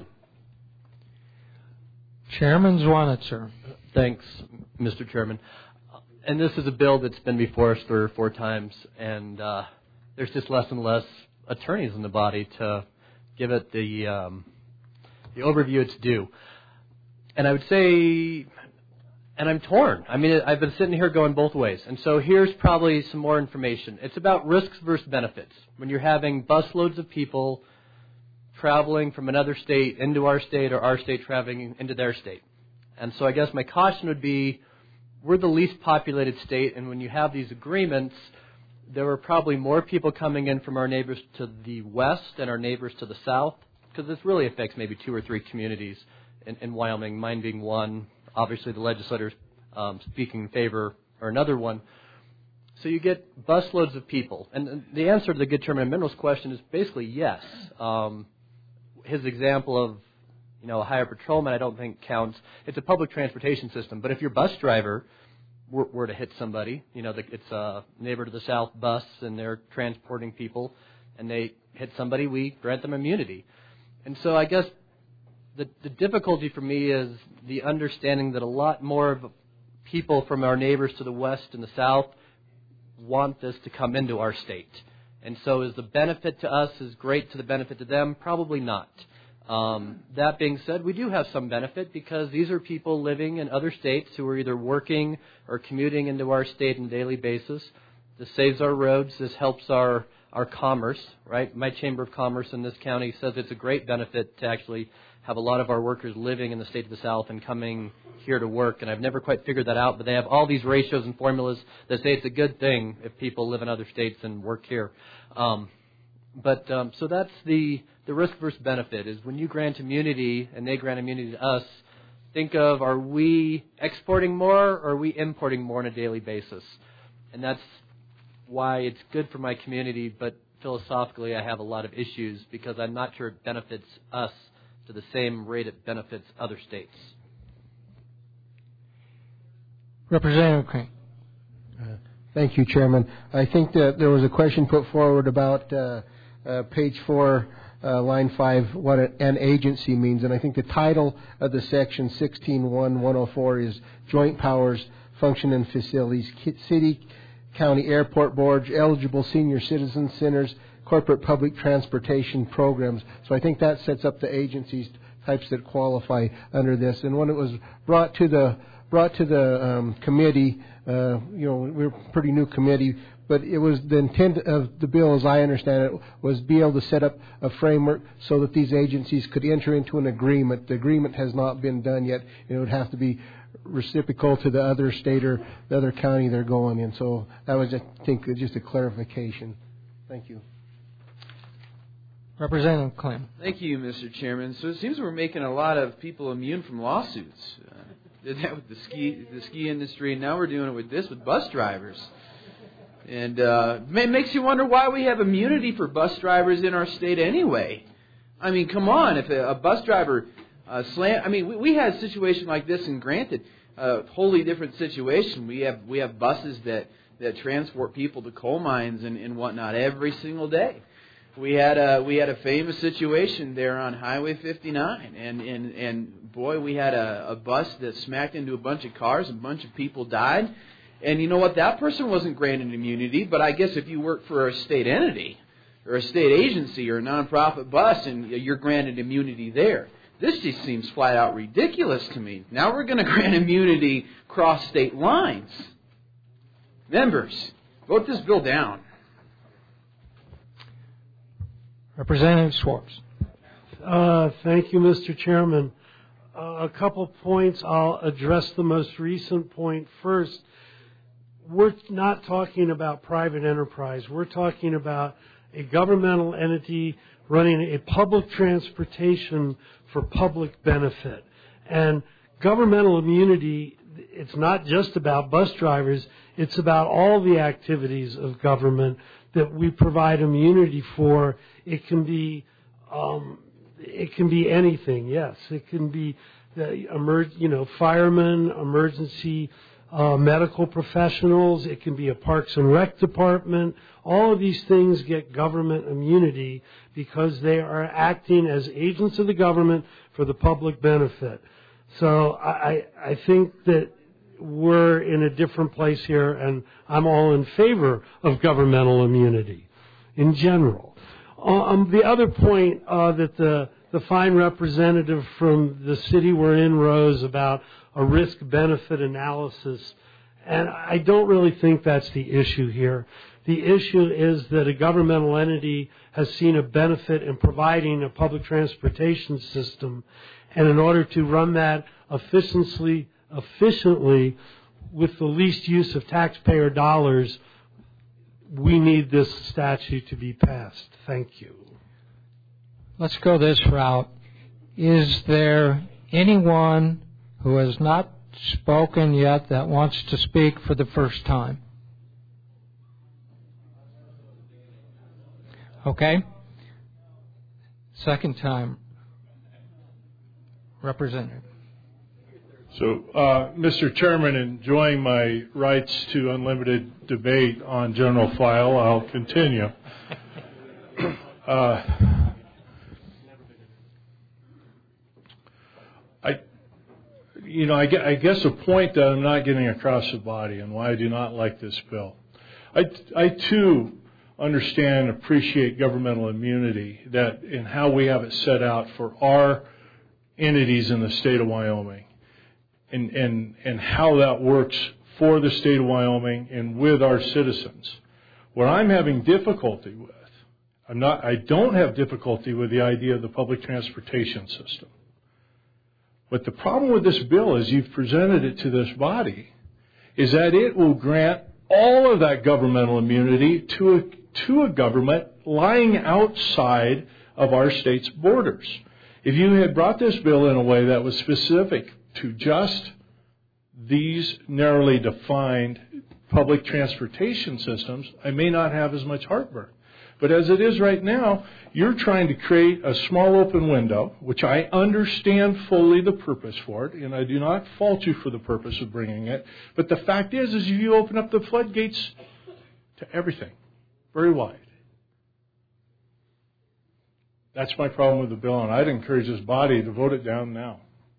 Chairman Zwanitzer. Thanks, Mr. Chairman. And this is a bill that's been before us for 4 times, and there's just less and less attorneys in the body to give it the overview it's due. And I would say, and I'm torn. I mean, I've been sitting here going both ways. And so here's probably some more information. It's about risks versus benefits. When you're having busloads of people traveling from another state into our state, or our state traveling into their state. And so I guess my caution would be, we're the least populated state, and when you have these agreements, there were probably more people coming in from our neighbors to the west and our neighbors to the south, because this really affects maybe 2 or 3 communities in Wyoming, mine being one, obviously the legislators speaking in favor, or another one. So you get busloads of people. And the answer to the Good Term and Minerals question is basically yes. His example of, a hired patrolman I don't think counts. It's a public transportation system. But if your bus driver were to hit somebody, it's a neighbor to the south bus and they're transporting people and they hit somebody, we grant them immunity. And so I guess the difficulty for me is the understanding that a lot more of people from our neighbors to the west and the south want this to come into our state. And so is the benefit to us as great to the benefit to them? Probably not. That being said, we do have some benefit because these are people living in other states who are either working or commuting into our state on a daily basis. This saves our roads. This helps our commerce, right? My Chamber of Commerce in this county says it's a great benefit to actually have a lot of our workers living in the state of the South and coming here to work. And I've never quite figured that out, but they have all these ratios and formulas that say it's a good thing if people live in other states and work here. So that's the risk versus benefit is when you grant immunity and they grant immunity to us, think of, are we exporting more or are we importing more on a daily basis? And that's why it's good for my community, but philosophically I have a lot of issues because I'm not sure it benefits us to the same rate it benefits other states. Representative Crane. Thank you, Chairman. I think that there was a question put forward about page 4, line 5, what an agency means. And I think the title of the section 16.1.104 is Joint Powers, Function and Facilities, City, County Airport Boards, Eligible Senior Citizen Centers, Corporate Public Transportation Programs. So I think that sets up the agencies types that qualify under this. And when it was brought to the committee, we're a pretty new committee, but it was the intent of the bill, as I understand it, was be able to set up a framework so that these agencies could enter into an agreement. The agreement has not been done yet. It would have to be reciprocal to the other state or the other county they're going in. So that was, I think, just a clarification. Thank you. Representative Clem. Thank you, Mr. Chairman. So it seems we're making a lot of people immune from lawsuits. Did that with the ski industry, and now we're doing it with bus drivers. And it makes you wonder why we have immunity for bus drivers in our state anyway. I mean, come on, if a bus driver we had a situation like this, and granted, a wholly different situation. We have buses that transport people to coal mines and whatnot every single day. We had a famous situation there on Highway 59, and boy, we had a bus that smacked into a bunch of cars, and a bunch of people died. And you know what? That person wasn't granted immunity, but I guess if you work for a state entity or a state agency or a nonprofit bus, and you're granted immunity there. This just seems flat out ridiculous to me. Now we're going to grant immunity cross state lines. Members, vote this bill down. Representative Schwartz. Thank you, Mr. Chairman. A couple points. I'll address the most recent point first. We're not talking about private enterprise. We're talking about a governmental entity running a public transportation for public benefit. And governmental immunity, it's not just about bus drivers. It's about all the activities of government that we provide immunity for. It can be anything. Yes, it can be firemen, emergency medical professionals. It can be a Parks and Rec department. All of these things get government immunity because they are acting as agents of the government for the public benefit. So I think that we're in a different place here, and I'm all in favor of governmental immunity in general. The other point that the fine representative from the city we're in rose about a risk-benefit analysis, and I don't really think that's the issue here. The issue is that a governmental entity has seen a benefit in providing a public transportation system, and in order to run that efficiently with the least use of taxpayer dollars, we need this statute to be passed. Thank you. Let's go this route. Is there anyone who has not spoken yet that wants to speak for the first time? Okay. Second time. Representative. So, Mr. Chairman, enjoying my rights to unlimited debate on general file, I'll continue. I guess a point that I'm not getting across the body and why I do not like this bill. I too understand and appreciate governmental immunity that in how we have it set out for our entities in the state of Wyoming. And how that works for the state of Wyoming and with our citizens. What I'm having difficulty with, I don't have difficulty with the idea of the public transportation system. But the problem with this bill, as you've presented it to this body, is that it will grant all of that governmental immunity to a government lying outside of our state's borders. If you had brought this bill in a way that was specific to just these narrowly defined public transportation systems, I may not have as much heartburn. But as it is right now, you're trying to create a small open window, which I understand fully the purpose for it, and I do not fault you for the purpose of bringing it. But the fact is you open up the floodgates to everything, very wide. That's my problem with the bill, and I'd encourage this body to vote it down now.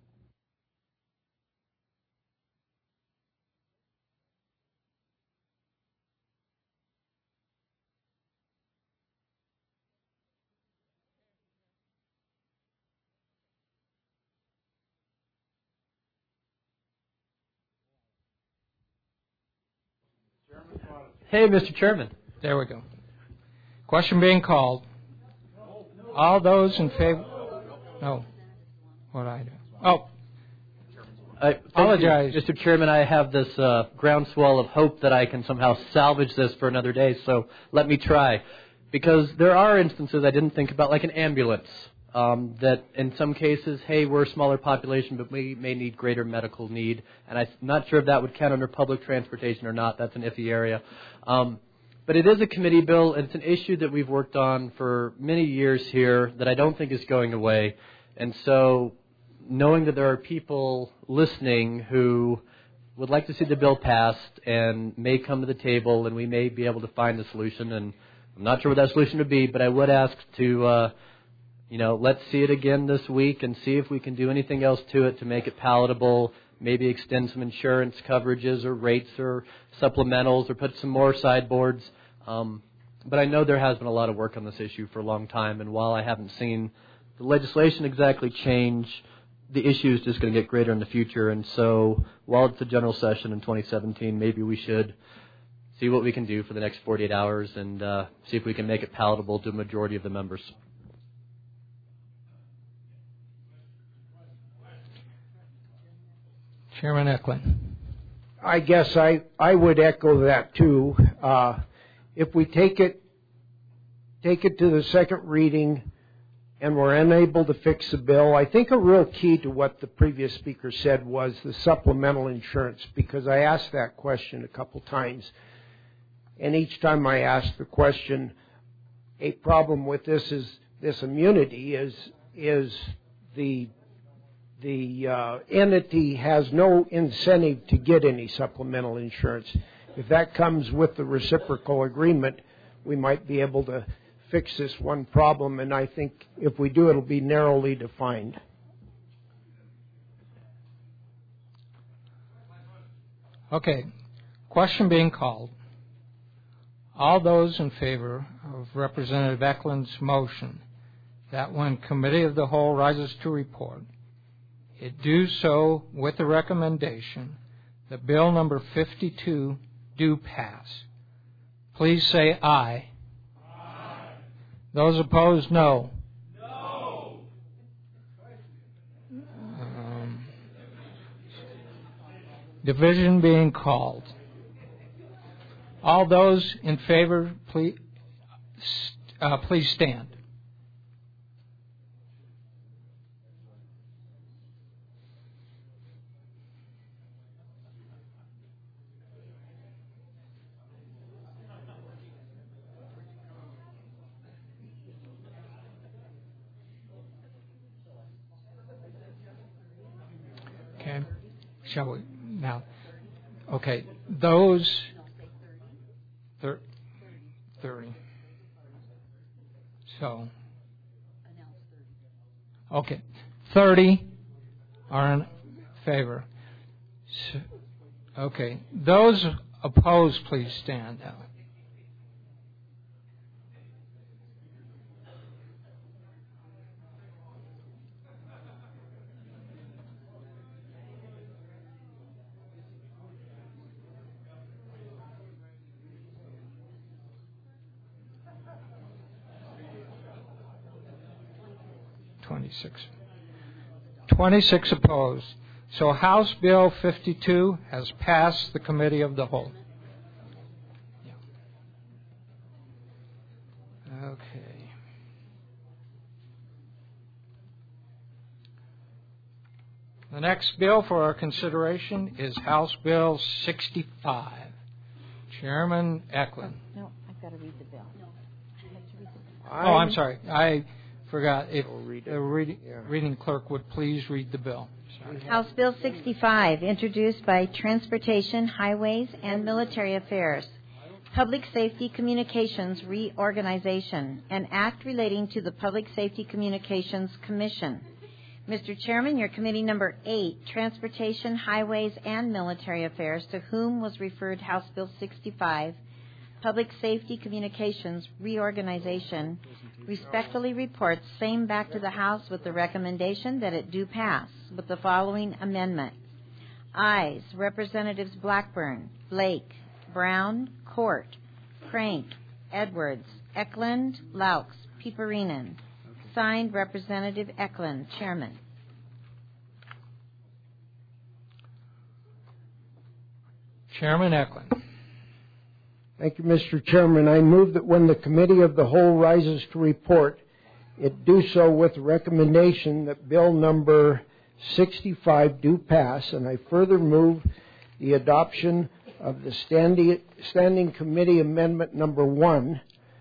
Hey, Mr. Chairman. There we go. Question being called. All those in favor? No. What do I do? Oh. I apologize. Mr. Chairman, I have this groundswell of hope that I can somehow salvage this for another day, so let me try. Because there are instances I didn't think about, like an ambulance, that in some cases, hey, we're a smaller population, but we may need greater medical need. And I'm not sure if that would count under public transportation or not. That's an iffy area. But it is a committee bill, and it's an issue that we've worked on for many years here that I don't think is going away. And so knowing that there are people listening who would like to see the bill passed and may come to the table and we may be able to find a solution, and I'm not sure what that solution would be, but I would ask to, let's see it again this week and see if we can do anything else to it to make it palatable, maybe extend some insurance coverages or rates or supplementals or put some more sideboards. But I know there has been a lot of work on this issue for a long time, and while I haven't seen the legislation exactly change, the issue is just going to get greater in the future. And so while it's a general session in 2017, maybe we should see what we can do for the next 48 hours and see if we can make it palatable to a majority of the members. Chairman Eklund. I guess I would echo that too. If we take it to the second reading and we're unable to fix the bill, I think a real key to what the previous speaker said was the supplemental insurance, because I asked that question a couple times. And each time I asked the question, a problem with this immunity is the the entity has no incentive to get any supplemental insurance. If that comes with the reciprocal agreement, we might be able to fix this one problem, and I think if we do, it'll be narrowly defined. Okay. Question being called. All those in favor of Representative Eklund's motion that when Committee of the Whole rises to report, it do so with the recommendation that Bill number 52 do pass. Please say aye. Aye. Those opposed, no. No. Division being called. All those in favor, please stand. Okay. Shall we now? Okay. Those 30. So, okay. 30 are in favor. So, okay. Those opposed, please stand now. Twenty-six. 26 opposed. So House Bill 52 has passed the Committee of the Whole. Yeah. Okay. The next bill for our consideration is House Bill 65. Chairman Eklund. No, I've got to read the bill. Oh, I'm sorry. I forgot. If the reading clerk would please read the bill. Sorry. House Bill 65, introduced by Transportation, Highways, and Military Affairs. Public Safety Communications Reorganization, an act relating to the Public Safety Communications Commission. Mr. Chairman, your committee number 8, Transportation, Highways, and Military Affairs, to whom was referred House Bill 65, Public Safety Communications Reorganization, respectfully reports same back to the House with the recommendation that it do pass with the following amendment. Ayes, Representatives Blackburn, Blake, Brown, Court, Crank, Edwards, Eklund, Laux, Piperinen. Signed, Representative Eklund, Chairman. Chairman Eklund. Thank you, Mr. Chairman. I move that when the Committee of the Whole rises to report, it do so with the recommendation that Bill number 65 do pass, and I further move the adoption of the Standing Committee Amendment number 1.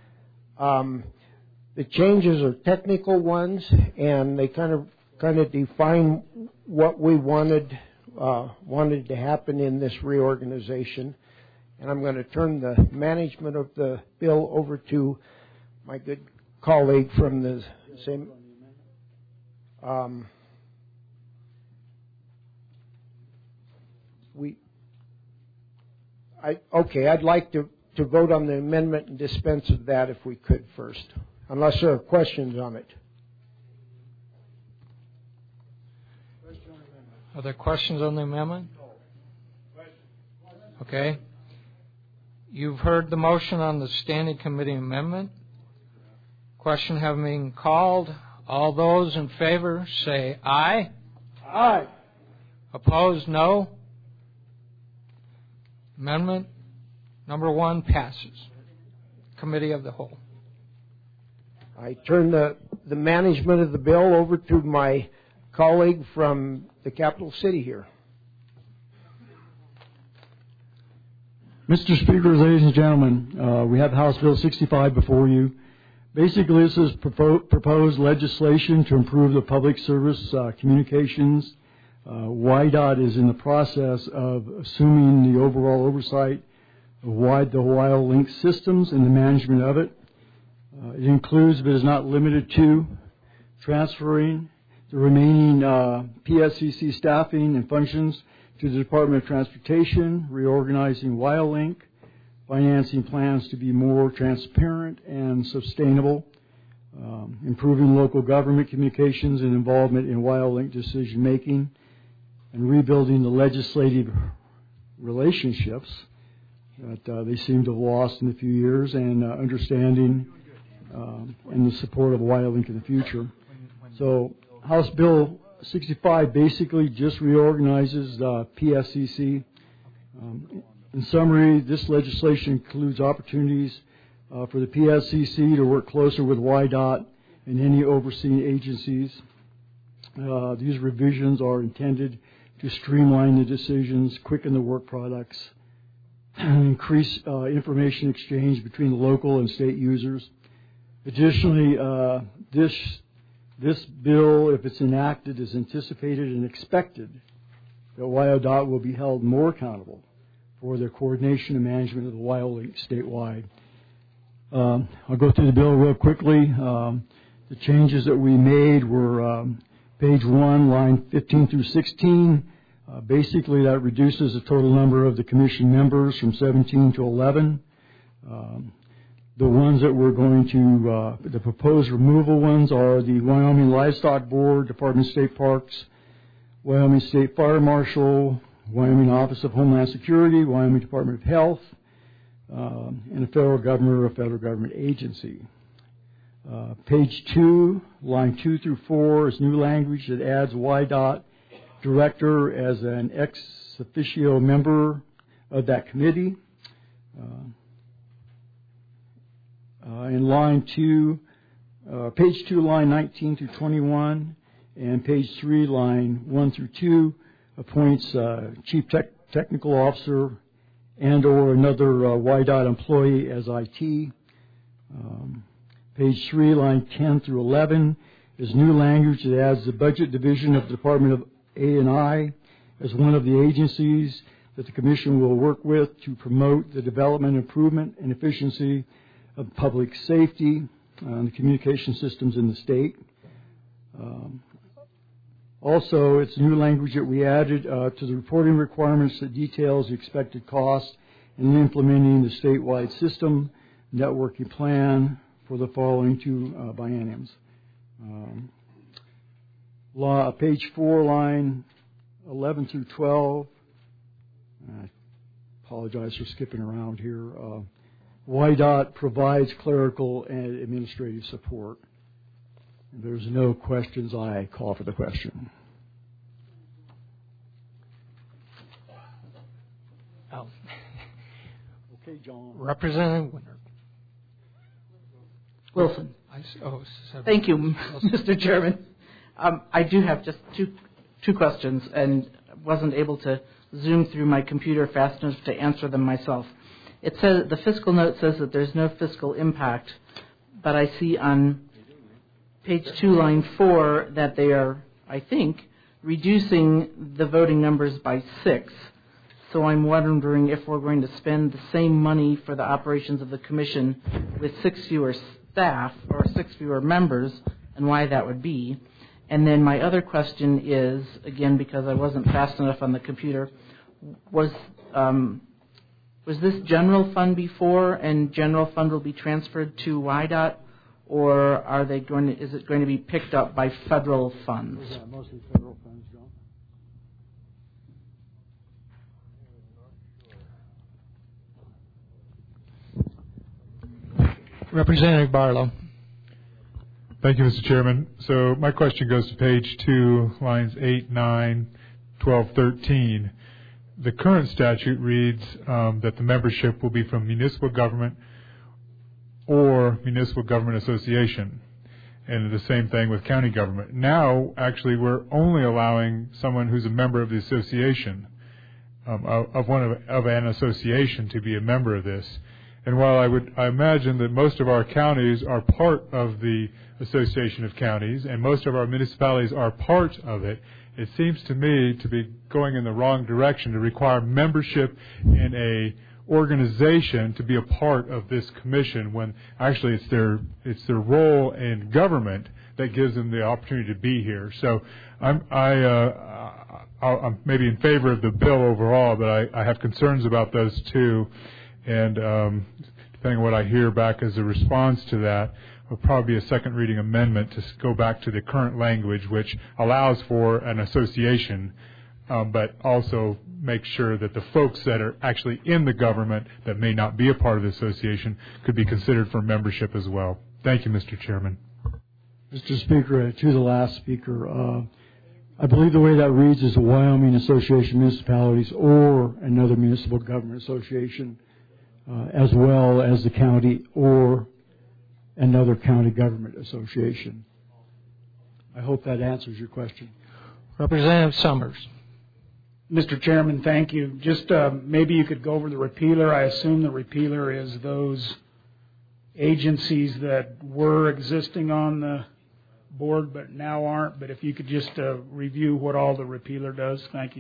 The changes are technical ones, and they kind of define what we wanted to happen in this reorganization. And I'm going to turn the management of the bill over to my good colleague from the same. I'd like to vote on the amendment and dispense of that if we could first, unless there are questions on it. Are there questions on the amendment? Okay. You've heard the motion on the Standing Committee Amendment. Question having been called. All those in favor say aye. Aye. Opposed, no. Amendment number 1 passes. Committee of the Whole. I turn the management of the bill over to my colleague from the capital city here. Mr. Speaker, ladies and gentlemen, we have House Bill 65 before you. Basically, this is proposed legislation to improve the public service communications. WYDOT is in the process of assuming the overall oversight of the WyoLink systems and the management of it. It includes, but is not limited to, transferring the remaining PSCC staffing and functions to the Department of Transportation, reorganizing WyoLink, financing plans to be more transparent and sustainable, improving local government communications and involvement in WyoLink decision making, and rebuilding the legislative relationships that they seem to have lost in a few years, and understanding and the support of WyoLink in the future. So House Bill 65 basically just reorganizes PSCC. In summary, this legislation includes opportunities for the PSCC to work closer with WYDOT and any overseeing agencies. These revisions are intended to streamline the decisions, quicken the work products, and increase information exchange between the local and state users. Additionally, this bill, if it's enacted, is anticipated and expected that WYDOT will be held more accountable for their coordination and management of the WyoLink statewide. I'll go through the bill real quickly. The changes that we made were page 1, line 15 through 16. Basically, that reduces the total number of the commission members from 17 to 11. The ones that we're going to, the proposed removal ones are the Wyoming Livestock Board, Department of State Parks, Wyoming State Fire Marshal, Wyoming Office of Homeland Security, Wyoming Department of Health, and the federal government or a federal government agency. Page 2, line 2 through 4 is new language that adds WYDOT director as an ex officio member of that committee. In line 2, page 2, line 19 through 21, and page 3, line 1 through 2, appoints chief technical officer and or another WYDOT employee as IT. Page 3, line 10 through 11 is new language that adds the budget division of the Department of A&I as one of the agencies that the Commission will work with to promote the development, improvement, and efficiency of public safety and the communication systems in the state. Also, it's new language that we added to the reporting requirements that details the expected cost in implementing the statewide system networking plan for the following two bienniums. Page 4, line 11 through 12. I apologize for skipping around here. WYDOT provides clerical and administrative support. If there's no questions, I call for the question. Okay, John. Representative Winter. Wilson. Thank you, Mr. Chairman. I do have just two questions, and wasn't able to zoom through my computer fast enough to answer them myself. It says the fiscal note says that there's no fiscal impact, but I see on page 2, line 4, that they are, I think, reducing the voting numbers by 6. So I'm wondering if we're going to spend the same money for the operations of the commission with 6 fewer staff or 6 fewer members, and why that would be. And then my other question is, again, because I wasn't fast enough on the computer, was this general fund before, and general fund will be transferred to WYDOT, or are they going to, is it going to be picked up by federal funds? Yeah, mostly federal funds, John. Representative Barlow. Thank you, Mr. Chairman. So my question goes to page 2, lines 8, 9, 12, 13. The current statute reads that the membership will be from municipal government or municipal government association, and the same thing with county government. Now, actually, we're only allowing someone who's a member of the association, of an association, to be a member of this. And while I imagine that most of our counties are part of the Association of Counties and most of our municipalities are part of it, it seems to me to be going in the wrong direction to require membership in a organization to be a part of this commission when actually it's their role in government that gives them the opportunity to be here. So I'm maybe in favor of the bill overall, but I have concerns about those two. And depending on what I hear back as a response to that, will probably be a second reading amendment to go back to the current language, which allows for an association, but also make sure that the folks that are actually in the government that may not be a part of the association could be considered for membership as well. Thank you, Mr. Chairman. Mr. Speaker, to the last speaker, I believe the way that reads is the Wyoming Association of Municipalities or another municipal government association, as well as the county or another county government association. I hope that answers your question. Representative Summers. Mr. Chairman, thank you. Just maybe you could go over the repealer. I assume the repealer is those agencies that were existing on the board but now aren't. But if you could just review what all the repealer does. Thank you.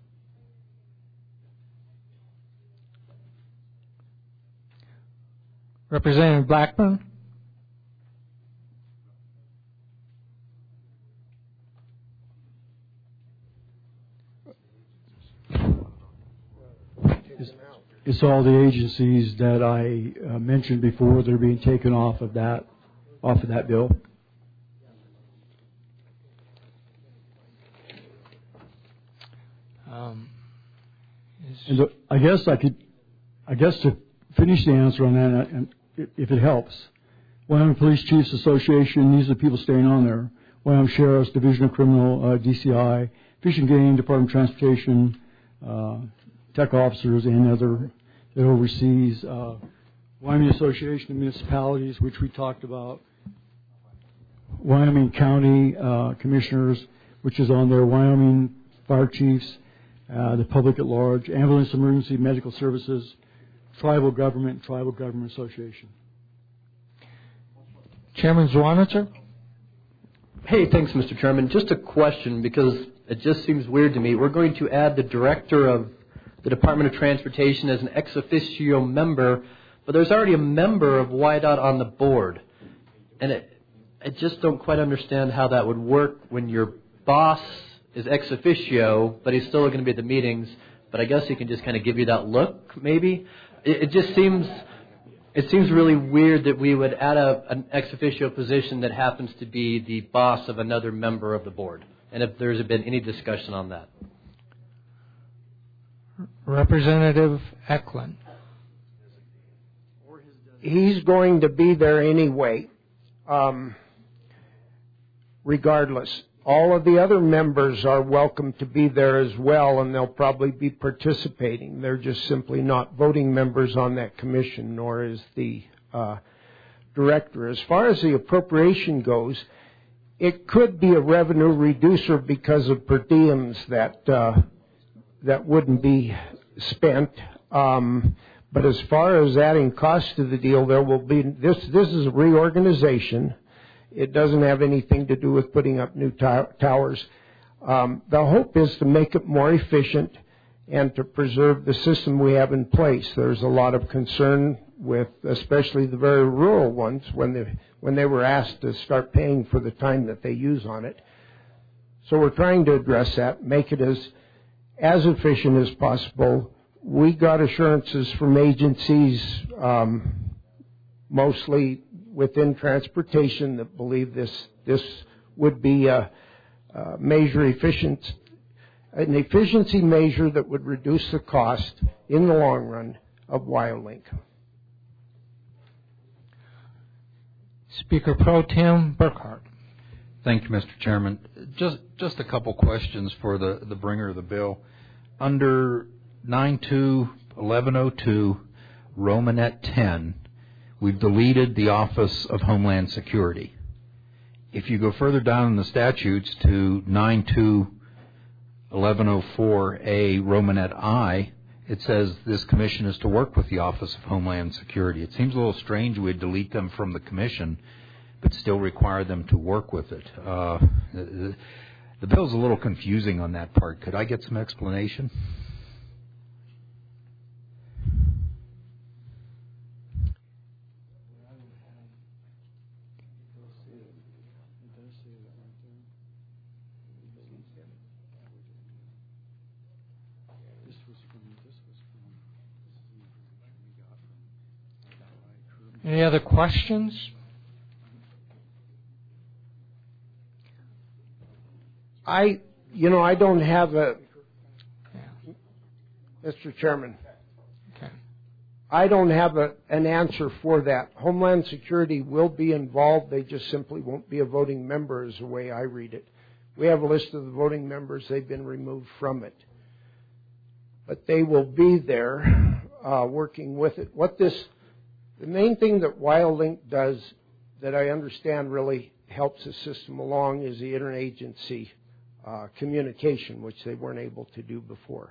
Representative Blackburn. It's all the agencies that I mentioned before that are being taken off of that bill. And I guess to finish the answer on that, and if it helps, Wyoming Police Chiefs Association, these are the people staying on there. Wyoming Sheriff's Division of Criminal, DCI, Fish and Game, Department of Transportation, tech officers, and other that oversees Wyoming Association of Municipalities, which we talked about, Wyoming County Commissioners, which is on there, Wyoming Fire Chiefs, the public at large, Ambulance Emergency Medical Services, Tribal Government Association. Chairman Zwanitzer. Hey, thanks, Mr. Chairman. Just a question, because it just seems weird to me. We're going to add the director of the Department of Transportation as an ex officio member, but there's already a member of WYDOT on the board. And I just don't quite understand how that would work when your boss is ex officio, but he's still going to be at the meetings, but I guess he can just kind of give you that look, maybe. It just seems really weird that we would add an ex officio position that happens to be the boss of another member of the board. And if there's been any discussion on that. Representative Eklund. He's going to be there anyway, regardless. All of the other members are welcome to be there as well, and they'll probably be participating. They're just simply not voting members on that commission, nor is the director. As far as the appropriation goes, it could be a revenue reducer because of per diems that wouldn't be spent. But as far as adding cost to the deal, there will be this is a reorganization. It doesn't have anything to do with putting up new towers. The hope is to make it more efficient and to preserve the system we have in place. There's a lot of concern with especially the very rural ones when they were asked to start paying for the time that they use on it. So we're trying to address that, make it as efficient as possible. We got assurances from agencies, mostly within transportation, that believe this would be an efficiency measure that would reduce the cost in the long run of WyoLink. Speaker Pro Tem Burkhart. Thank you, Mr. Chairman. Just a couple questions for the bringer of the bill. Under 92-1102, Romanet 10, we've deleted the Office of Homeland Security. If you go further down in the statutes to 92-1104A, Romanet I, it says this commission is to work with the Office of Homeland Security. It seems a little strange we'd delete them from the commission, but still require them to work with it. The bill's a little confusing on that part. Could I get some explanation? Any other questions? I don't have Mr. Chairman. Okay. I don't have an answer for that. Homeland Security will be involved. They just simply won't be a voting member is the way I read it. We have a list of the voting members. They've been removed from it. But they will be there working with it. The main thing that WildLink does that I understand really helps the system along is the interagency communication, which they weren't able to do before.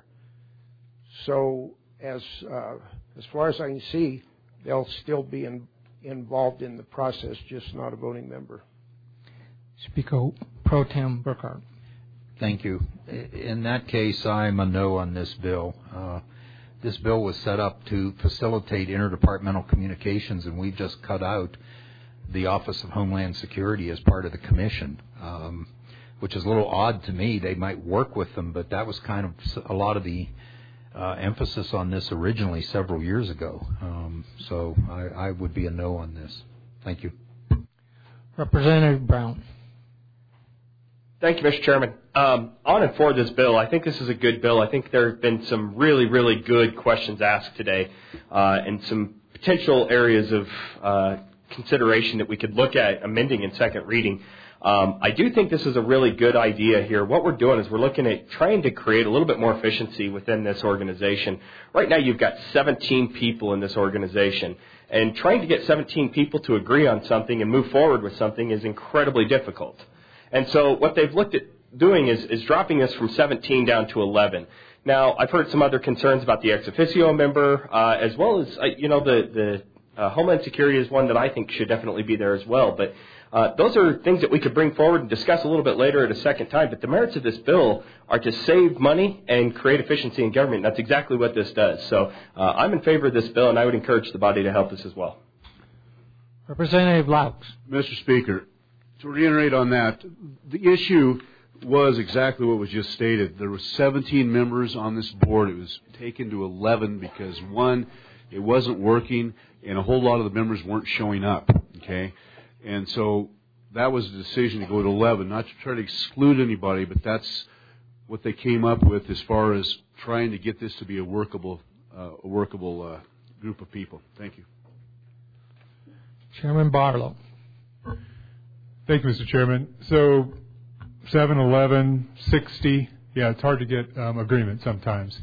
So as far as I can see, they'll still be involved in the process, just not a voting member. Speaker Pro Tem Burkhart. Thank you. In that case, I'm a no on this bill. This bill was set up to facilitate interdepartmental communications, and we've just cut out the Office of Homeland Security as part of the commission, which is a little odd to me. They might work with them, but that was kind of a lot of the emphasis on this originally several years ago. So I would be a no on this. Thank you. Representative Brown. Thank you, Mr. Chairman. On and for this bill, I think this is a good bill. I think there have been some really, really good questions asked today and some potential areas of consideration that we could look at amending in second reading. I do think this is a really good idea here. What we're doing is we're looking at trying to create a little bit more efficiency within this organization. Right now you've got 17 people in this organization, and trying to get 17 people to agree on something and move forward with something is incredibly difficult. And so what they've looked at doing is dropping this from 17 down to 11. Now, I've heard some other concerns about the ex officio member, as well as, the Homeland Security is one that I think should definitely be there as well. But those are things that we could bring forward and discuss a little bit later at a second time. But the merits of this bill are to save money and create efficiency in government. That's exactly what this does. So I'm in favor of this bill, and I would encourage the body to help us as well. Representative Laux. Mr. Speaker, to reiterate on that, the issue was exactly what was just stated. There were 17 members on this board. It was taken to 11 because, one, it wasn't working, and a whole lot of the members weren't showing up, okay? And so that was the decision to go to 11, not to try to exclude anybody, but that's what they came up with as far as trying to get this to be a workable group of people. Thank you. Chairman Barlow. Thank you, Mr. Chairman. So 7, 11, 60, yeah, it's hard to get agreement sometimes.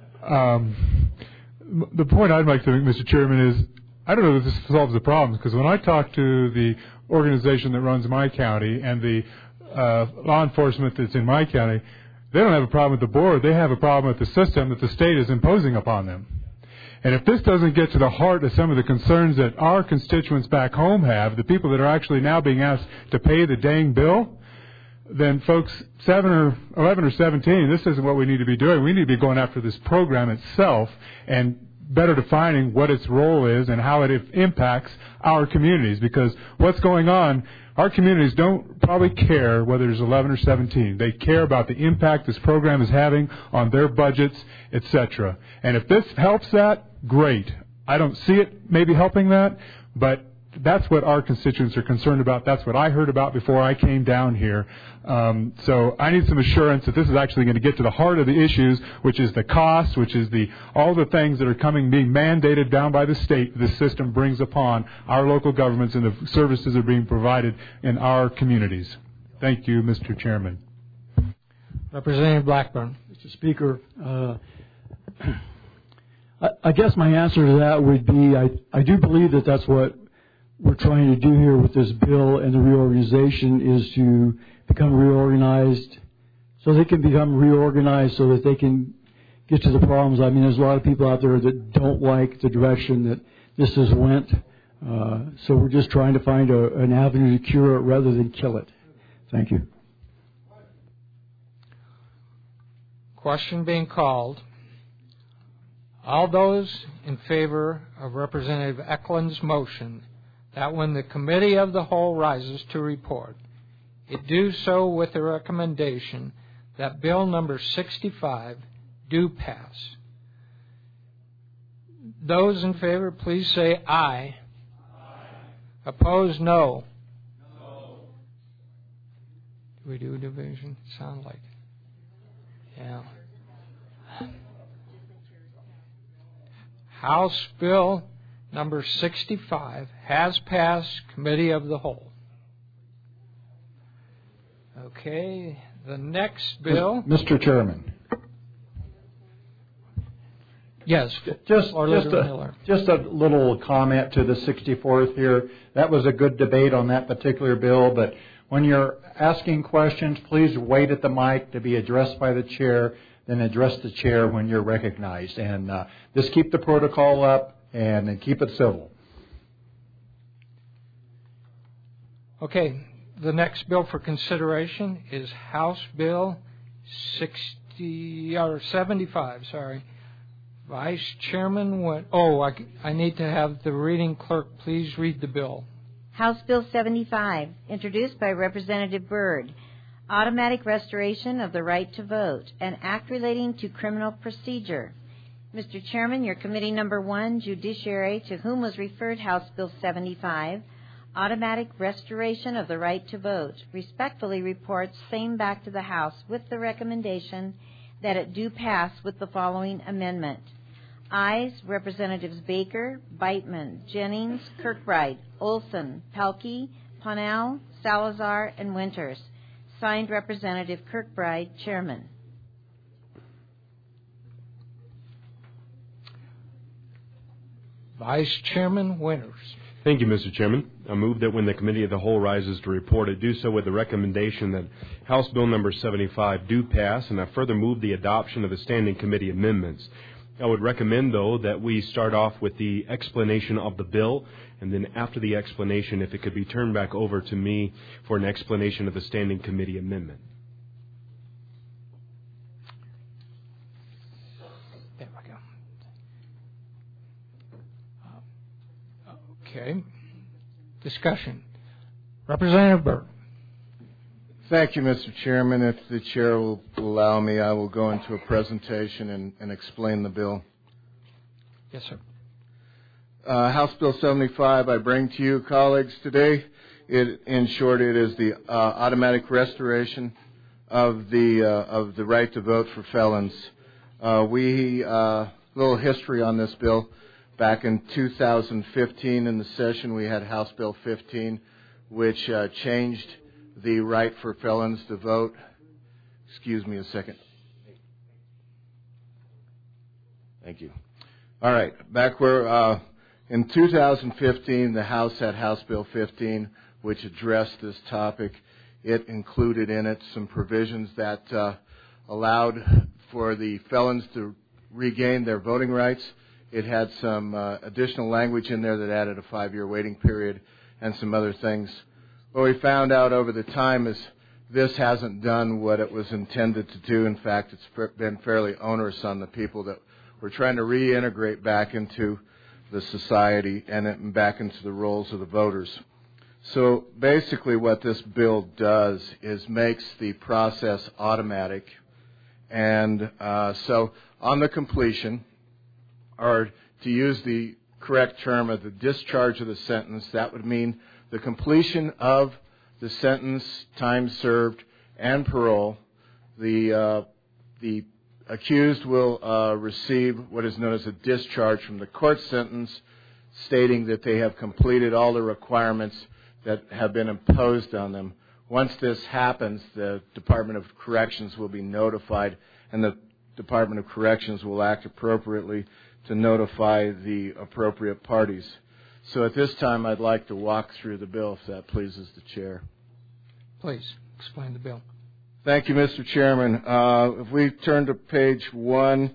The point I'd like to make, Mr. Chairman, is I don't know if this solves the problems, because when I talk to the organization that runs my county and the law enforcement that's in my county, they don't have a problem with the board. They have a problem with the system that the state is imposing upon them. And if this doesn't get to the heart of some of the concerns that our constituents back home have, the people that are actually now being asked to pay the dang bill, then folks, 7 or 11 or 17, this isn't what we need to be doing. We need to be going after this program itself and better defining what its role is and how it impacts our communities. Because what's going on, our communities don't probably care whether there's 11 or 17. They care about the impact this program is having on their budgets, etc. And if this helps that, great. I don't see it maybe helping that, but that's what our constituents are concerned about. That's what I heard about before I came down here. So I need some assurance that this is actually going to get to the heart of the issues, which is the cost, which is all the things that are being mandated down by the state this system brings upon our local governments and the services that are being provided in our communities. Thank you, Mr. Chairman. Representative Blackburn. Mr. Speaker, I guess my answer to that would be I do believe that that's what we're trying to do here with this bill and the reorganization is to become reorganized so they can become reorganized so that they can get to the problems. I mean, there's a lot of people out there that don't like the direction that this has went. So we're just trying to find an avenue to cure it rather than kill it. Thank you. Question being called. All those in favor of Representative Eklund's motion that when the committee of the whole rises to report, it do so with the recommendation that Bill number 65 do pass. Those in favor, please say aye. Aye. Opposed, no. No. Do we do a division? Sound like it. Yeah. House Bill number 65 has passed Committee of the Whole. Okay, the next bill. Mr. Chairman. Yes, just a little comment to the 64th here. That was a good debate on that particular bill, but when you're asking questions, please wait at the mic to be addressed by the chair, then address the chair when you're recognized. And just keep the protocol up and keep it civil. Okay, the next bill for consideration is House Bill 75, sorry. Vice Chairman went. I need to have the reading clerk please read the bill. House Bill 75, introduced by Representative Byrd, automatic restoration of the right to vote, an act relating to criminal procedure. Mr. Chairman, your committee number 1, Judiciary, to whom was referred House Bill 75, automatic restoration of the right to vote, respectfully reports same back to the House with the recommendation that it do pass with the following amendment. Ayes, Representatives Baker, Beitman, Jennings, Kirkbride, Olson, Pelkey, Ponell, Salazar, and Winters. Signed, Representative Kirkbride, Chairman. Vice Chairman Winters. Thank you, Mr. Chairman. I move that when the Committee of the Whole rises to report it, do so with the recommendation that House Bill number 75 do pass, and I further move the adoption of the Standing Committee amendments. I would recommend, though, that we start off with the explanation of the bill, and then after the explanation, if it could be turned back over to me for an explanation of the Standing Committee amendment. There we go. Okay. Discussion. Representative Byrd. Thank you, Mr. Chairman. If the chair will allow me, I will go into a presentation and explain the bill. Yes, sir. House Bill 75 I bring to you, colleagues, today. In short, it is the automatic restoration of the right to vote for felons. Little history on this bill. Back in 2015 in the session, we had House Bill 15, which changed the right for felons to vote. Excuse me a second. Thank you. All right. Back where in 2015, the House had House Bill 15, which addressed this topic. It included in it some provisions that allowed for the felons to regain their voting rights. It had some additional language in there that added a 5-year waiting period and some other things. What we found out over the time is this hasn't done what it was intended to do. In fact, it's been fairly onerous on the people that we're trying to reintegrate back into the society and back into the roles of the voters. So basically what this bill does is makes the process automatic. And so on the completion, or to use the correct term of the discharge of the sentence, that would mean the completion of the sentence, time served, and parole. The accused will receive what is known as a discharge from the court sentence, stating that they have completed all the requirements that have been imposed on them. Once this happens, the Department of Corrections will be notified, and the Department of Corrections will act appropriately to notify the appropriate parties. So at this time, I'd like to walk through the bill, if that pleases the chair. Please, explain the bill. Thank you, Mr. Chairman. If we turn to page 1,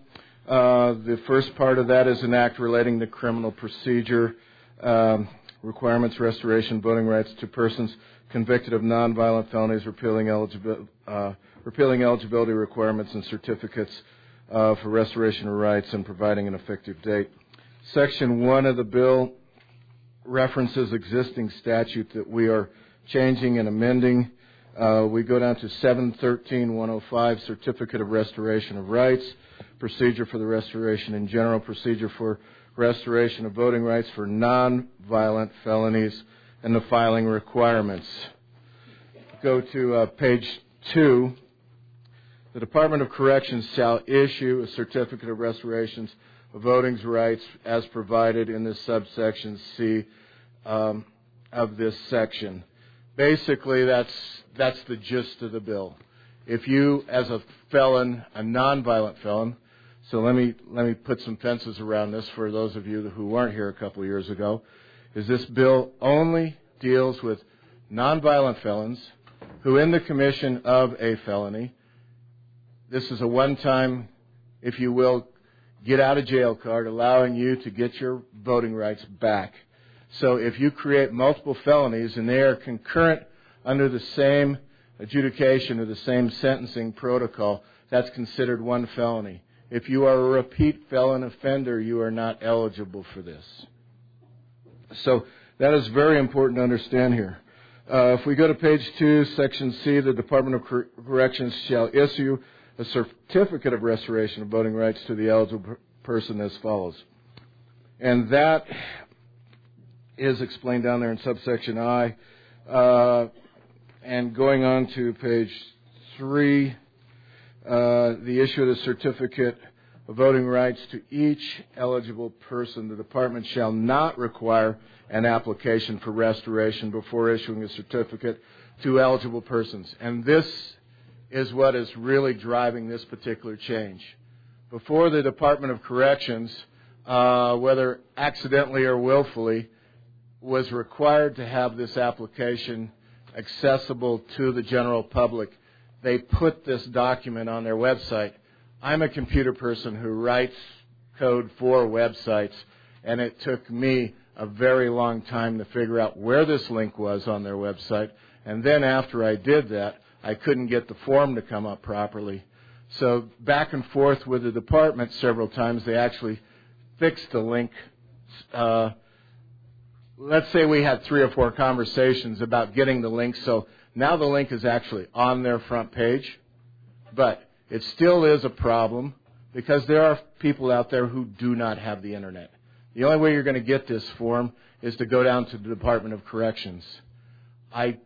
The first part of that is an act relating to criminal procedure, requirements, restoration, voting rights to persons convicted of nonviolent felonies, repealing eligibility requirements and certificates for restoration of rights, and providing an effective date. Section 1 of the bill references existing statute that we are changing and amending. We go down to 713-105, Certificate of Restoration of Rights, procedure for the restoration in general, procedure for restoration of voting rights for nonviolent felonies, and the filing requirements. Go to page 2. The Department of Corrections shall issue a certificate of restorations of voting rights as provided in this subsection C of this section. Basically, that's the gist of the bill. If you, as a felon, a nonviolent felon, so let me put some fences around this for those of you who weren't here a couple of years ago, is this bill only deals with nonviolent felons who, in the commission of a felony, this is a one-time, if you will, get out of jail card, allowing you to get your voting rights back. So if you create multiple felonies and they are concurrent under the same adjudication or the same sentencing protocol, that's considered one felony. If you are a repeat felon offender, you are not eligible for this. So that is very important to understand here. If we go to page 2, section C, the Department of Corrections shall issue a certificate of restoration of voting rights to the eligible person as follows. And that is explained down there in subsection I. And going on to page 3, the issue of the certificate of voting rights to each eligible person. The department shall not require an application for restoration before issuing a certificate to eligible persons. And this is what is really driving this particular change. Before, the Department of Corrections, whether accidentally or willfully, was required to have this application accessible to the general public. They put this document on their website. I'm a computer person who writes code for websites, and it took me a very long time to figure out where this link was on their website. And then after I did that, I couldn't get the form to come up properly. So back and forth with the department several times, they actually fixed the link. Let's say we had 3 or 4 conversations about getting the link, so now the link is actually on their front page. But it still is a problem because there are people out there who do not have the internet. The only way you're going to get this form is to go down to the Department of Corrections. I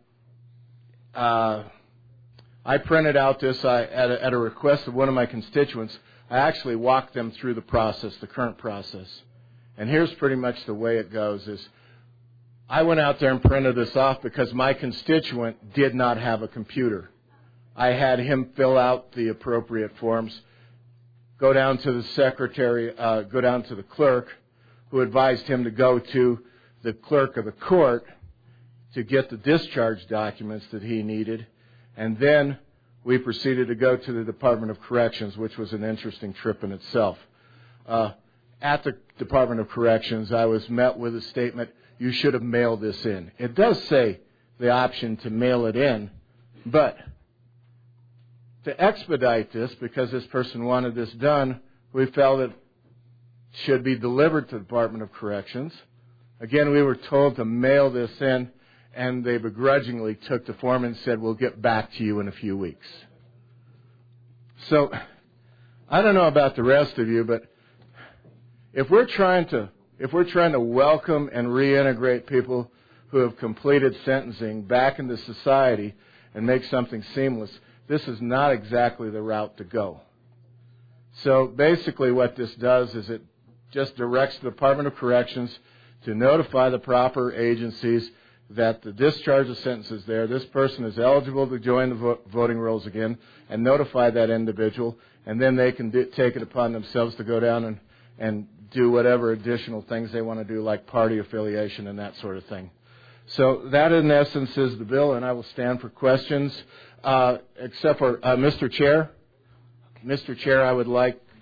printed out this at a request of one of my constituents. I actually walked them through the process, the current process. And here's pretty much the way it goes is I went out there and printed this off because my constituent did not have a computer. I had him fill out the appropriate forms, go down to the secretary, go down to the clerk, who advised him to go to the clerk of the court to get the discharge documents that he needed. And then we proceeded to go to the Department of Corrections, which was an interesting trip in itself. At the Department of Corrections, I was met with a statement, you should have mailed this in. It does say the option to mail it in, but to expedite this, because this person wanted this done, we felt it should be delivered to the Department of Corrections. Again, we were told to mail this in, and they begrudgingly took the form and said, we'll get back to you in a few weeks. So, I don't know about the rest of you, but if we're trying to welcome and reintegrate people who have completed sentencing back into society and make something seamless, this is not exactly the route to go. So basically what this does is it just directs the Department of Corrections to notify the proper agencies that the discharge of sentence is there, this person is eligible to join the voting rolls again, and notify that individual, and then they can take it upon themselves to go down and do whatever additional things they want to do, like party affiliation and that sort of thing. So that, in essence, is the bill, and I will stand for questions, except for Mr. Chair. Mr. Chair, I would like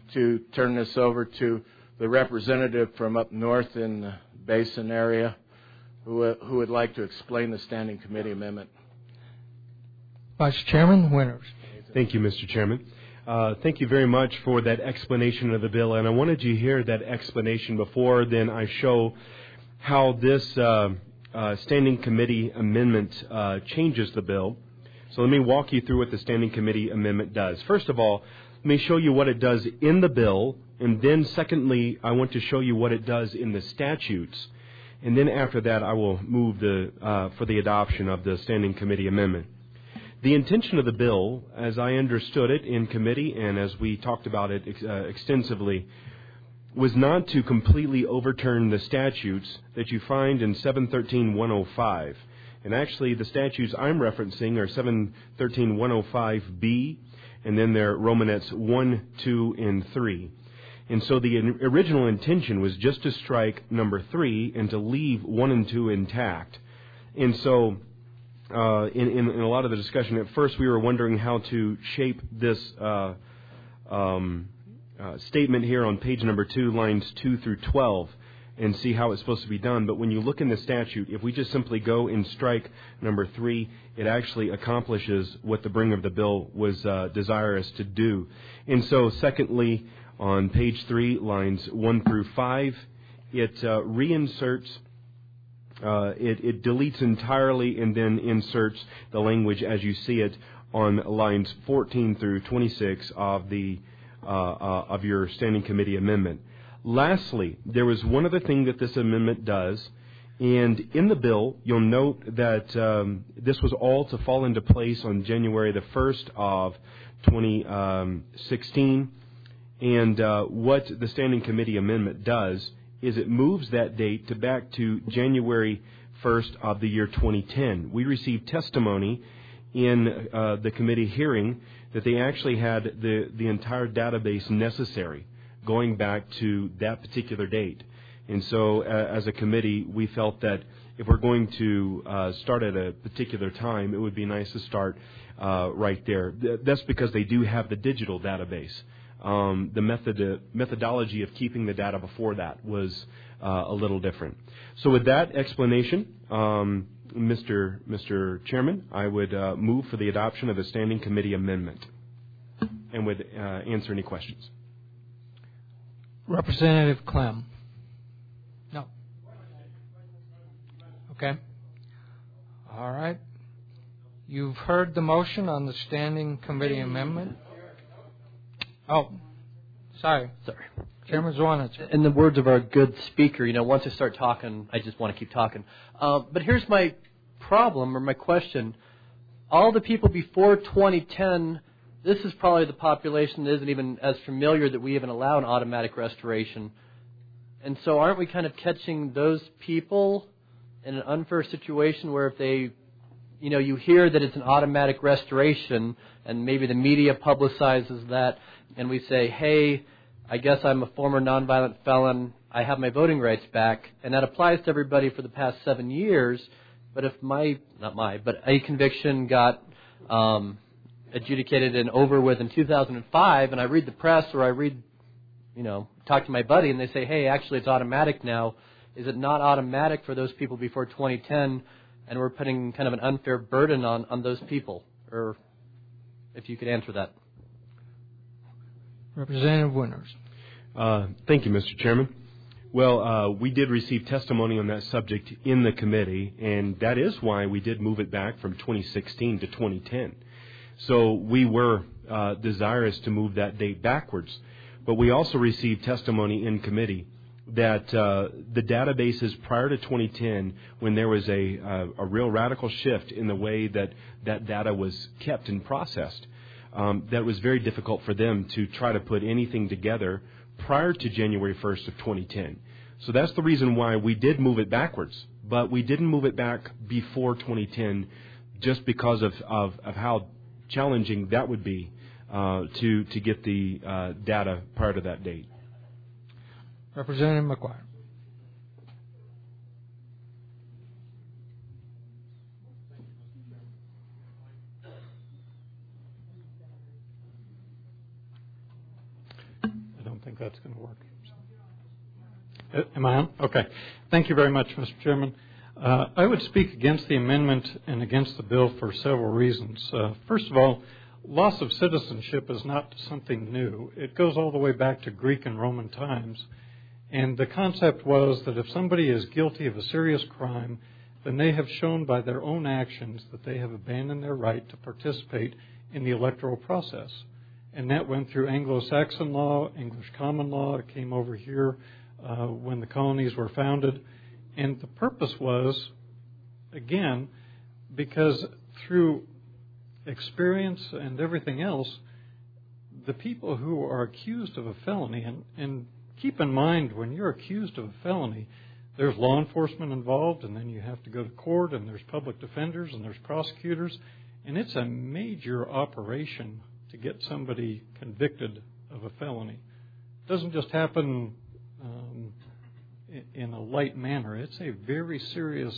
to turn this over to the representative from up north in the Basin area who would like to explain the Standing Committee amendment. Vice Chairman Winters. Thank you, Mr. Chairman. Thank you very much for that explanation of the bill, and I wanted you to hear that explanation before then I show how this Standing Committee amendment changes the bill. So let me walk you through what the Standing Committee amendment does. First of all, let me show you what it does in the bill, and then secondly, I want to show you what it does in the statutes. And then after that, I will move for the adoption of the Standing Committee amendment. The intention of the bill, as I understood it in committee and as we talked about it extensively, was not to completely overturn the statutes that you find in 713-105. And actually, the statutes I'm referencing are 713-105B, and then they're Romanettes 1, 2, and 3. And so the original intention was just to strike number 3 and to leave 1 and 2 intact. And so in a lot of the discussion, at first we were wondering how to shape this statement here on page number 2, lines 2 through 12, and see how it's supposed to be done. But when you look in the statute, if we just simply go and strike number 3, it actually accomplishes what the bringer of the bill was desirous to do. And so secondly, on page 3, lines 1 through 5, it reinserts, it deletes entirely and then inserts the language as you see it on lines 14 through 26 of your Standing Committee amendment. Lastly, there was one other thing that this amendment does, and in the bill, you'll note that this was all to fall into place on January the 1st of 2016. And what the Standing Committee amendment does is it moves that date back to January 1st of the year 2010. We received testimony in the committee hearing that they actually had the entire database necessary going back to that particular date. And so as a committee, we felt that if we're going to start at a particular time, it would be nice to start right there. That's because they do have the digital database. The methodology of keeping the data before that was a little different. So with that explanation, Mr. Chairman, I would move for the adoption of the Standing Committee amendment and would answer any questions. Representative Clem. No. Okay. All right. You've heard the motion on the Standing Committee amendment. Oh, sorry. Chairman Zwanitzer. In the words of our good speaker, once I start talking, I just want to keep talking. But here's my problem or my question. All the people before 2010, this is probably the population that isn't even as familiar that we even allow an automatic restoration. And so aren't we kind of catching those people in an unfair situation where if they, you hear that it's an automatic restoration and maybe the media publicizes that and we say, hey, I guess I'm a former nonviolent felon, I have my voting rights back, and that applies to everybody for the past 7 years, but if a conviction got adjudicated and over with in 2005, and I read the press or I talk to my buddy and they say, hey, actually it's automatic now, is it not automatic for those people before 2010 and we're putting kind of an unfair burden on those people? Or if you could answer that. Representative Winters. Thank you, Mr. Chairman. Well, we did receive testimony on that subject in the committee, and that is why we did move it back from 2016 to 2010. So we were desirous to move that date backwards. But we also received testimony in committee that the databases prior to 2010, when there was a real radical shift in the way that data was kept and processed, that was very difficult for them to try to put anything together prior to January 1st of 2010. So that's the reason why we did move it backwards. But we didn't move it back before 2010 just because of how challenging that would be to get the data prior to that date. Representative McGuire. that's going to work. Am I on? Okay. Thank you very much, Mr. Chairman. I would speak against the amendment and against the bill for several reasons. First of all, loss of citizenship is not something new. It goes all the way back to Greek and Roman times. And the concept was that if somebody is guilty of a serious crime, then they have shown by their own actions that they have abandoned their right to participate in the electoral process. And that went through Anglo-Saxon law, English common law. It came over here when the colonies were founded. And the purpose was, again, because through experience and everything else, the people who are accused of a felony, and keep in mind when you're accused of a felony, there's law enforcement involved, and then you have to go to court, and there's public defenders, and there's prosecutors, and it's a major operation to get somebody convicted of a felony. It doesn't just happen in a light manner. It's a very serious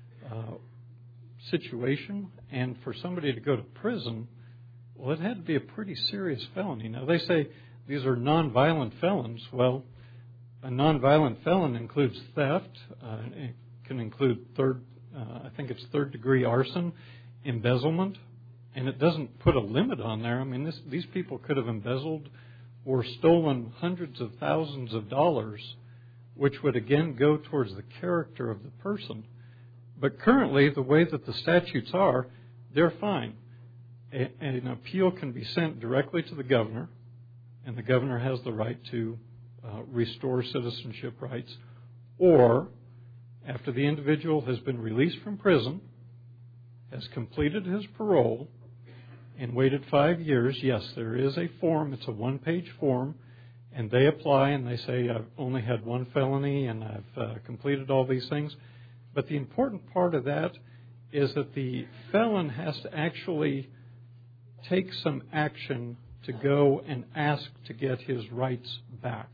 situation, and for somebody to go to prison, well, it had to be a pretty serious felony. Now, they say these are nonviolent felons. Well, a nonviolent felon includes theft. It can include third-degree arson, embezzlement, and it doesn't put a limit on there. I mean, these people could have embezzled or stolen hundreds of thousands of dollars, which would again go towards the character of the person. But currently, the way that the statutes are, they're fine. An appeal can be sent directly to the governor, and the governor has the right to restore citizenship rights. Or, after the individual has been released from prison, has completed his parole, and waited 5 years, yes, there is a form. It's a one-page form, and they apply and they say, I've only had one felony and I've completed all these things. But the important part of that is that the felon has to actually take some action to go and ask to get his rights back.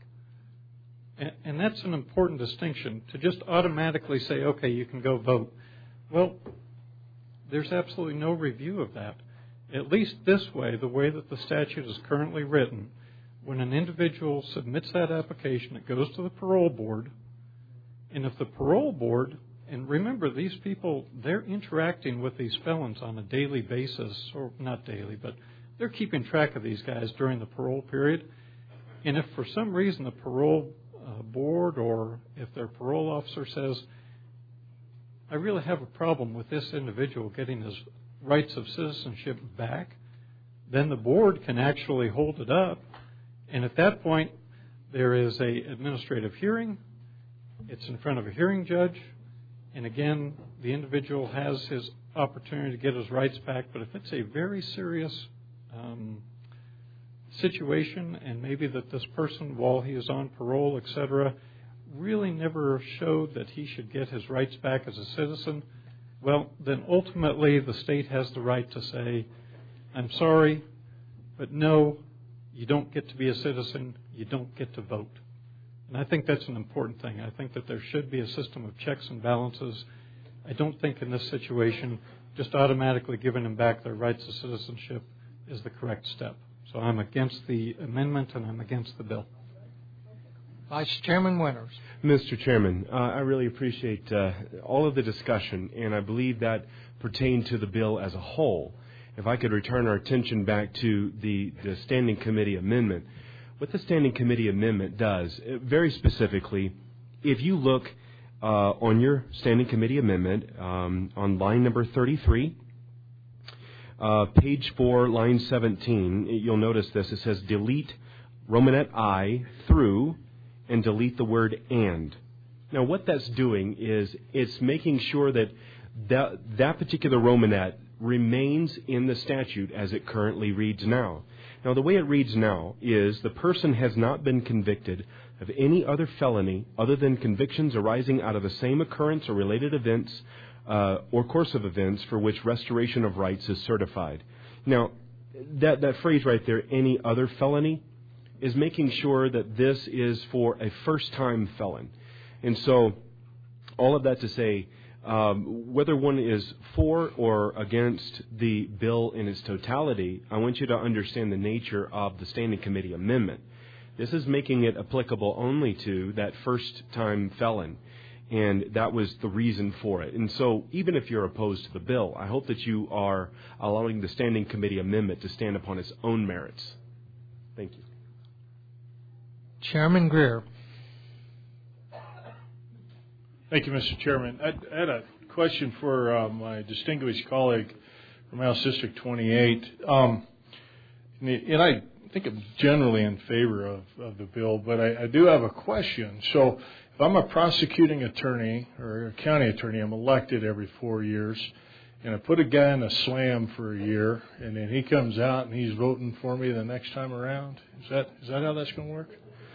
And that's an important distinction, to just automatically say, okay, you can go vote. Well, there's absolutely no review of that. At least this way, the way that the statute is currently written, when an individual submits that application, it goes to the parole board, and if the parole board, and remember, these people, they're interacting with these felons on a daily basis, or not daily, but they're keeping track of these guys during the parole period. And if for some reason the parole board or if their parole officer says, I really have a problem with this individual getting his rights of citizenship back, then the board can actually hold it up. And at that point, there is an administrative hearing. It's in front of a hearing judge. And again, the individual has his opportunity to get his rights back. But if it's a very serious situation, and maybe that this person, while he is on parole, etc., really never showed that he should get his rights back as a citizen, well, then ultimately the state has the right to say, I'm sorry, but no, you don't get to be a citizen, you don't get to vote. And I think that's an important thing. I think that there should be a system of checks and balances. I don't think in this situation just automatically giving them back their rights of citizenship is the correct step. So I'm against the amendment and I'm against the bill. Vice Chairman Winters. Mr. Chairman, I really appreciate all of the discussion, and I believe that pertained to the bill as a whole. If I could return our attention back to the Standing Committee Amendment. What the Standing Committee Amendment does, very specifically, if you look on your Standing Committee Amendment on line number 33, page 4, line 17, you'll notice this. It says delete Romanet I through and delete the word and. Now, what that's doing is it's making sure that that particular Romanet remains in the statute as it currently reads now. Now, the way it reads now is the person has not been convicted of any other felony other than convictions arising out of the same occurrence or related events or course of events for which restoration of rights is certified. Now, that phrase right there, any other felony, is making sure that this is for a first-time felon. And so, all of that to say, whether one is for or against the bill in its totality, I want you to understand the nature of the Standing Committee Amendment. This is making it applicable only to that first-time felon. And that was the reason for it. And so even if you're opposed to the bill, I hope that you are allowing the Standing Committee amendment to stand upon its own merits. Thank you. Chairman Greer. Thank you, Mr. Chairman. I had a question for my distinguished colleague from House District 28. And I think I'm generally in favor of the bill, but I do have a question. So if I'm a prosecuting attorney or a county attorney, I'm elected every 4 years, and I put a guy in a slam for a year, and then he comes out and he's voting for me the next time around. Is that how that's going to work?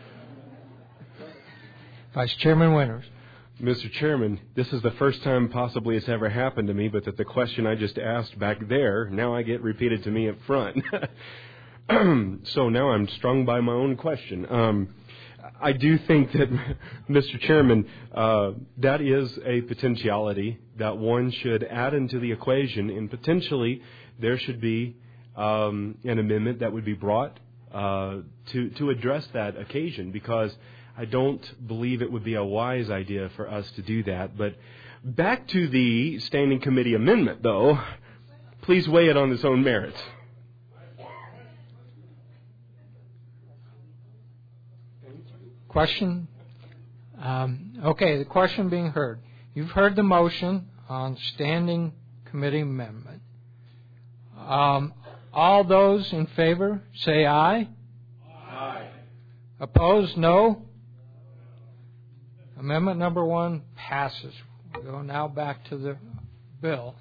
Vice Chairman Winters. Mr. Chairman, this is the first time possibly it's ever happened to me, but that the question I just asked back there, now I get repeated to me up front. So now I'm strung by my own question. I do think that, Mr. Chairman, that is a potentiality that one should add into the equation, and potentially there should be an amendment that would be brought to address that occasion, because I don't believe it would be a wise idea for us to do that. But back to the Standing Committee amendment, though, please weigh it on its own merits. Question? Okay, the question being heard. You've heard the motion on Standing Committee amendment. All those in favor, say aye. Aye. Opposed, no. Amendment number 1 passes. We go now back to the bill.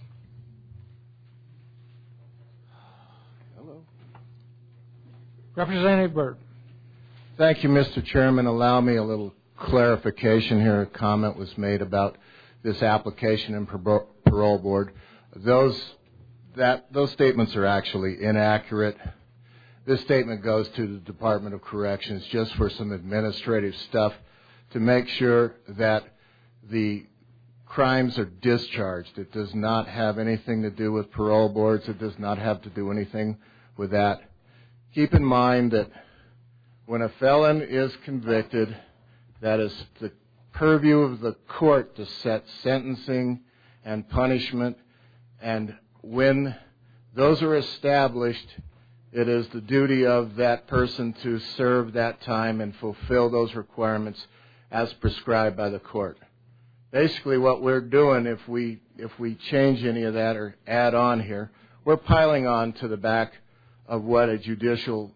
Hello. Representative Byrd. Thank you, Mr. Chairman. Allow me a little clarification here. A comment was made about this application and parole board. Those statements are actually inaccurate. This statement goes to the Department of Corrections just for some administrative stuff to make sure that the crimes are discharged. It does not have anything to do with parole boards. It does not have to do anything with that. Keep in mind that when a felon is convicted, that is the purview of the court to set sentencing and punishment. And when those are established, it is the duty of that person to serve that time and fulfill those requirements as prescribed by the court. Basically what we're doing, if we change any of that or add on here, we're piling on to the back of what a judicial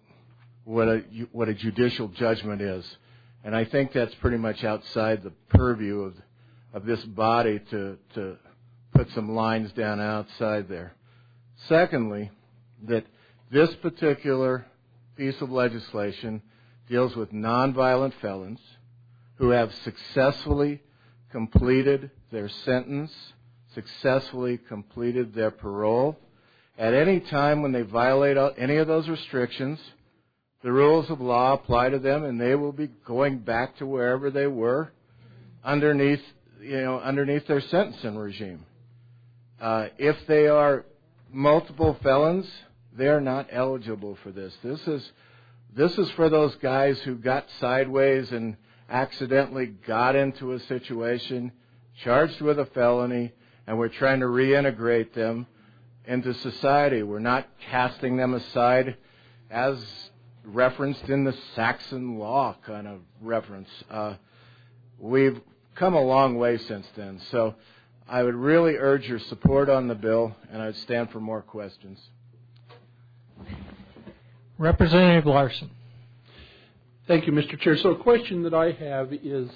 judgment is. And I think that's pretty much outside the purview of this body to put some lines down outside there. Secondly, that this particular piece of legislation deals with nonviolent felons who have successfully completed their sentence, successfully completed their parole. At any time when they violate any of those restrictions, the rules of law apply to them, and they will be going back to wherever they were underneath their sentencing regime. If they are multiple felons, they are not eligible for this. This is for those guys who got sideways and accidentally got into a situation, charged with a felony, and we're trying to reintegrate them into society. We're not casting them aside as referenced in the Saxon law kind of reference. We've come a long way since then. So I would really urge your support on the bill, and I would stand for more questions. Representative Larson. Thank you, Mr. Chair. So a question that I have is,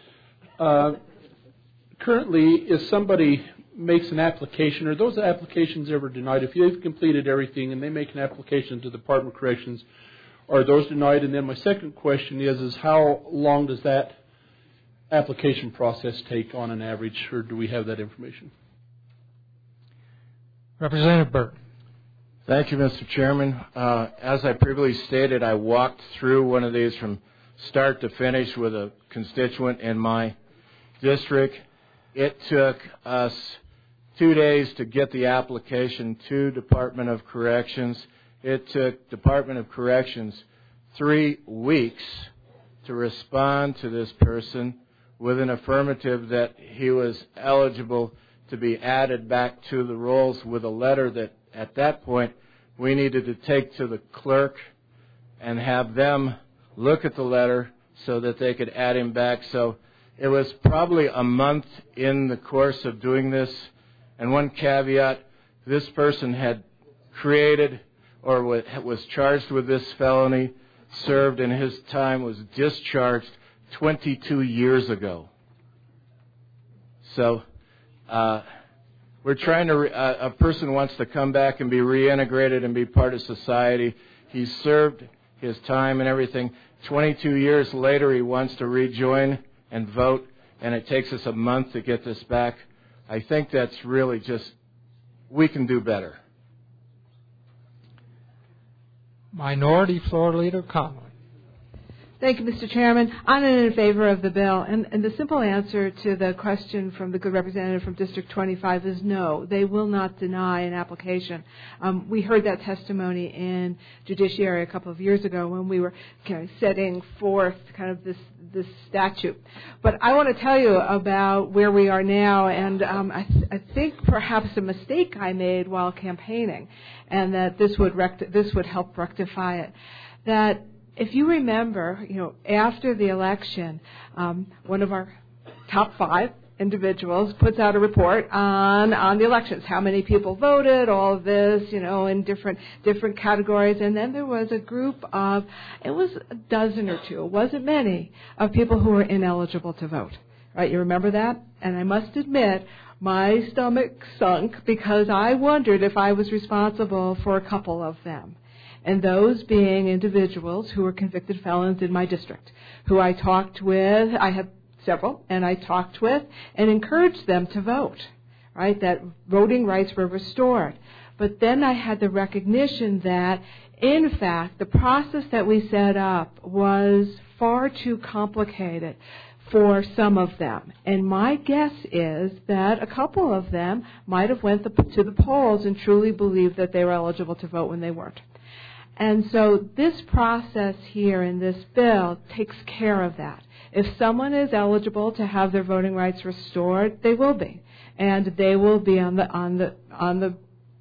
currently, if somebody makes an application, are those applications ever denied? If you've completed everything and they make an application to the Department of Corrections, are those denied? And then my second question is how long does that application process take on an average, or do we have that information? Representative Byrd. Thank you, Mr. Chairman. As I previously stated, I walked through one of these from start to finish with a constituent in my district. It took us 2 days to get the application to Department of Corrections. It took Department of Corrections 3 weeks to respond to this person with an affirmative that he was eligible to be added back to the rolls with a letter that at that point we needed to take to the clerk and have them look at the letter so that they could add him back. So it was probably a month in the course of doing this. And one caveat, this person had created or was charged with this felony, served, and his time was discharged 22 years ago. So we're trying to, a person wants to come back and be reintegrated and be part of society. He's served his time and everything. 22 years later, he wants to rejoin and vote, and it takes us a month to get this back. I think that's really just, we can do better. Minority Floor Leader Conley. Thank you, Mr. Chairman. I'm in favor of the bill. And the simple answer to the question from the good representative from District 25 is no. They will not deny an application. We heard that testimony in Judiciary a couple of years ago when we were kind of setting forth kind of this statute. But I want to tell you about where we are now, and I think perhaps a mistake I made while campaigning, and that this would help rectify it. That if you remember, after the election, one of our top 5 individuals puts out a report on the elections, how many people voted, all of this, in different categories. And then there was a group of, it was a dozen or two, it wasn't many, of people who were ineligible to vote. Right? You remember that? And I must admit, my stomach sunk because I wondered if I was responsible for a couple of them. And those being individuals who were convicted felons in my district, who I talked with. I have several, and I talked with and encouraged them to vote, right, that voting rights were restored. But then I had the recognition that, in fact, the process that we set up was far too complicated for some of them. And my guess is that a couple of them might have went to the polls and truly believed that they were eligible to vote when they weren't. And so this process here in this bill takes care of that. If someone is eligible to have their voting rights restored, they will be, and they will be on the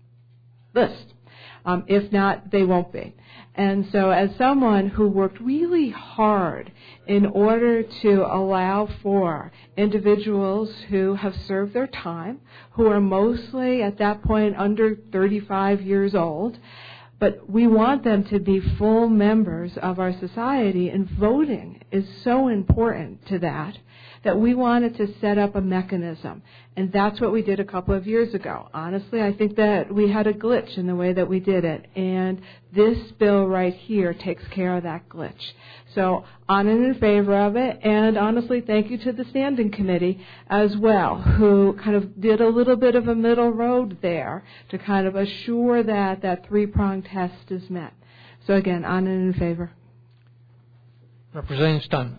list. If not, they won't be. And so as someone who worked really hard in order to allow for individuals who have served their time, who are mostly at that point under 35 years old, but we want them to be full members of our society, and voting is so important to that we wanted to set up a mechanism. And that's what we did a couple of years ago. Honestly, I think that we had a glitch in the way that we did it. And this bill right here takes care of that glitch. So I'm in favor of it. And honestly, thank you to the Standing Committee as well, who kind of did a little bit of a middle road there to kind of assure that that 3-pronged test is met. So again, I'm in favor. Representative Steinmetz.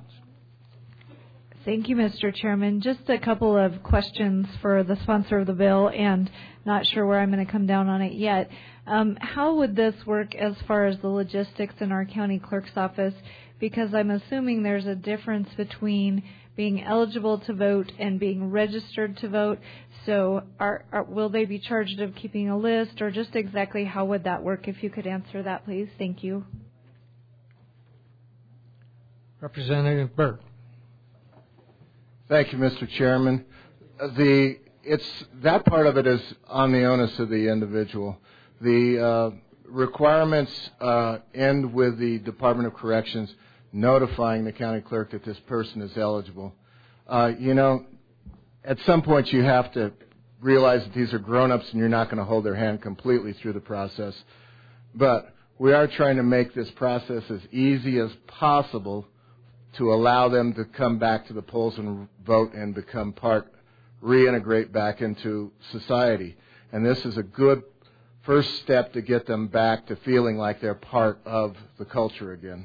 Thank you, Mr. Chairman. Just a couple of questions for the sponsor of the bill, and not sure where I'm going to come down on it yet. How would this work as far as the logistics in our county clerk's office? Because I'm assuming there's a difference between being eligible to vote and being registered to vote. So will they be charged of keeping a list, or just exactly how would that work? If you could answer that, please. Thank you. Representative Burt. Thank you, Mr. Chairman. That part of it is on the onus of the individual. The requirements end with the Department of Corrections notifying the county clerk that this person is eligible. At some point you have to realize that these are grown-ups and you're not going to hold their hand completely through the process. But we are trying to make this process as easy as possible to allow them to come back to the polls and vote and reintegrate back into society. And this is a good first step to get them back to feeling like they're part of the culture again.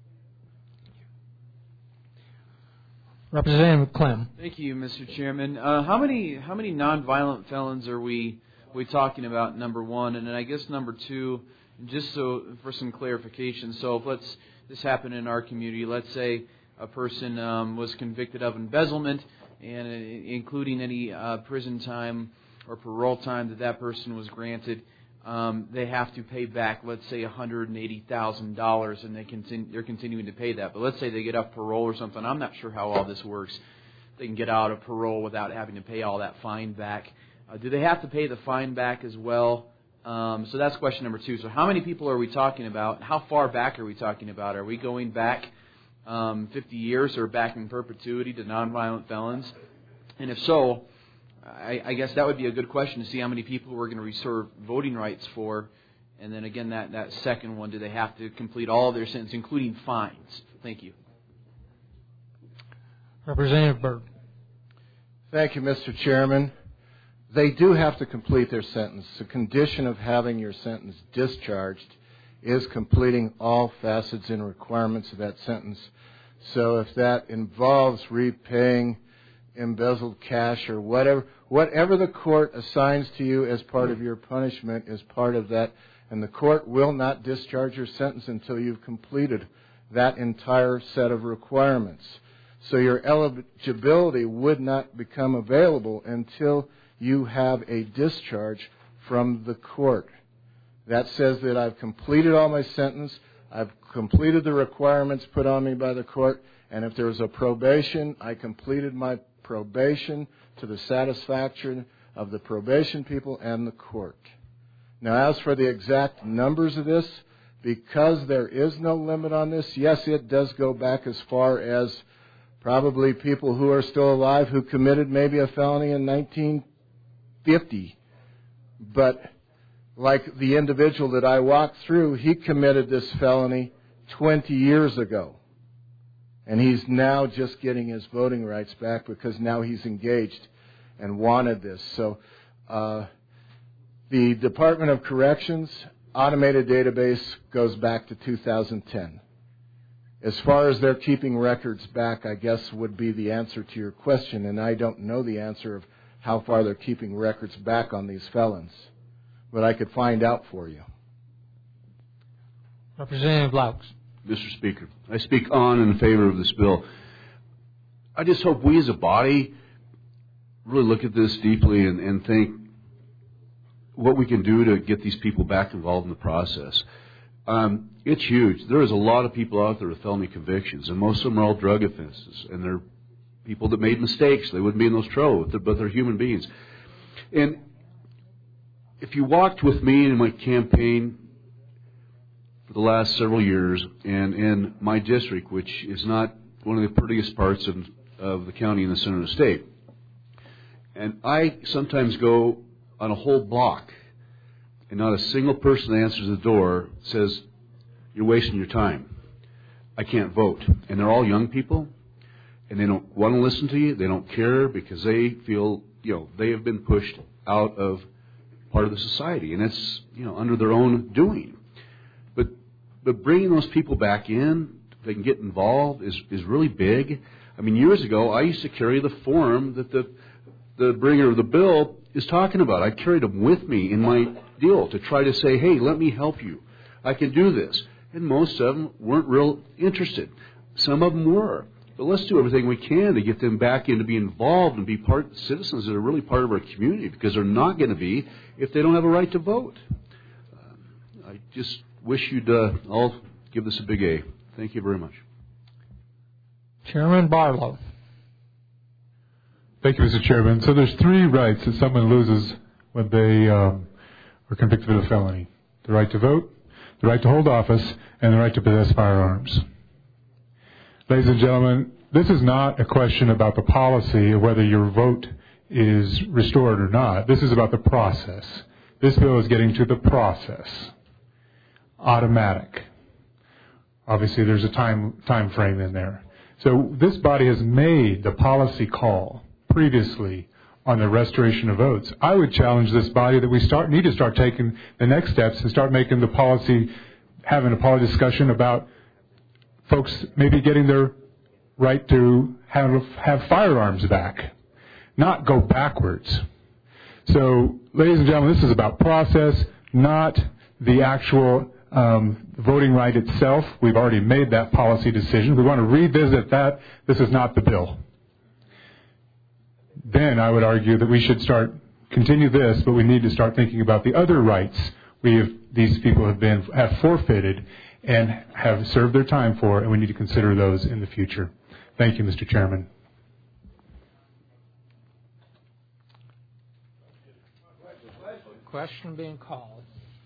Representative Clem. Thank you, Mr. Chairman. How many nonviolent felons are we talking about, number one? And then I guess number two, just so for some clarification. So if this happened in our community. Let's say a person was convicted of embezzlement, and including any prison time or parole time that person was granted, they have to pay back, let's say, $180,000, and they're continuing to pay that. But let's say they get off parole or something. I'm not sure how all this works. They can get out of parole without having to pay all that fine back. Do they have to pay the fine back as well? So that's question number 2. So how many people are we talking about? How far back are we talking about? Are we going back 50 years or back in perpetuity to nonviolent felons? And if so, I guess that would be a good question to see how many people we're going to reserve voting rights for. And then again, that second one, do they have to complete all of their sentence, including fines? Thank you. Representative Byrd. Thank you, Mr. Chairman. They do have to complete their sentence. The condition of having your sentence discharged is completing all facets and requirements of that sentence. So if that involves repaying embezzled cash or whatever the court assigns to you as part of your punishment is part of that, and the court will not discharge your sentence until you've completed that entire set of requirements. So your eligibility would not become available until you have a discharge from the court. That says that I've completed all my sentence, I've completed the requirements put on me by the court, and if there was a probation, I completed my probation to the satisfaction of the probation people and the court. Now, as for the exact numbers of this, because there is no limit on this, yes, it does go back as far as probably people who are still alive who committed maybe a felony in 1950. But like the individual that I walked through, he committed this felony 20 years ago. And he's now just getting his voting rights back because now he's engaged and wanted this. So the Department of Corrections automated database goes back to 2010. As far as they're keeping records back, I guess would be the answer to your question, and I don't know the answer of how far they're keeping records back on these felons. But I could find out for you. Representative Laux. Mr. Speaker, I speak on and in favor of this bill. I just hope we as a body really look at this deeply and think what we can do to get these people back involved in the process. It's huge. There is a lot of people out there with felony convictions, and most of them are all drug offenses, and they're people that made mistakes. They wouldn't be in those trouble, but they're human beings. And if you walked with me in my campaign for the last several years, and in my district, which is not one of the prettiest parts of the county in the center of the state, and I sometimes go on a whole block, and not a single person that answers the door says, "You're wasting your time. I can't vote." And they're all young people, and they don't want to listen to you. They don't care because they feel, they have been pushed out of part of the society, and it's, under their own doing. But bringing those people back in, they can get involved, is really big. I mean, years ago, I used to carry the form that the bringer of the bill is talking about. I carried them with me in my deal to try to say, hey, let me help you. I can do this. And most of them weren't real interested. Some of them were. But let's do everything we can to get them back in to be involved and be citizens that are really part of our community, because they're not going to be if they don't have a right to vote. I just wish you'd all give this a big A. Thank you very much. Chairman Barlow. Thank you, Mr. Chairman. So there's 3 rights that someone loses when they are convicted of a felony: the right to vote, the right to hold office, and the right to possess firearms. Ladies and gentlemen, this is not a question about the policy of whether your vote is restored or not. This is about the process. This bill is getting to the process. Automatic. Obviously, there's a time frame in there. So this body has made the policy call previously on the restoration of votes. I would challenge this body that we need to start taking the next steps and start making the policy, having a policy discussion about folks maybe getting their right to have firearms back, not go backwards. So, ladies and gentlemen, this is about process, not the actual The voting right itself, we've already made that policy decision. We want to revisit that. This is not the bill. Then I would argue that we should continue this, but we need to start thinking about the other rights these people have forfeited and have served their time for, and we need to consider those in the future. Thank you, Mr. Chairman. Question being called.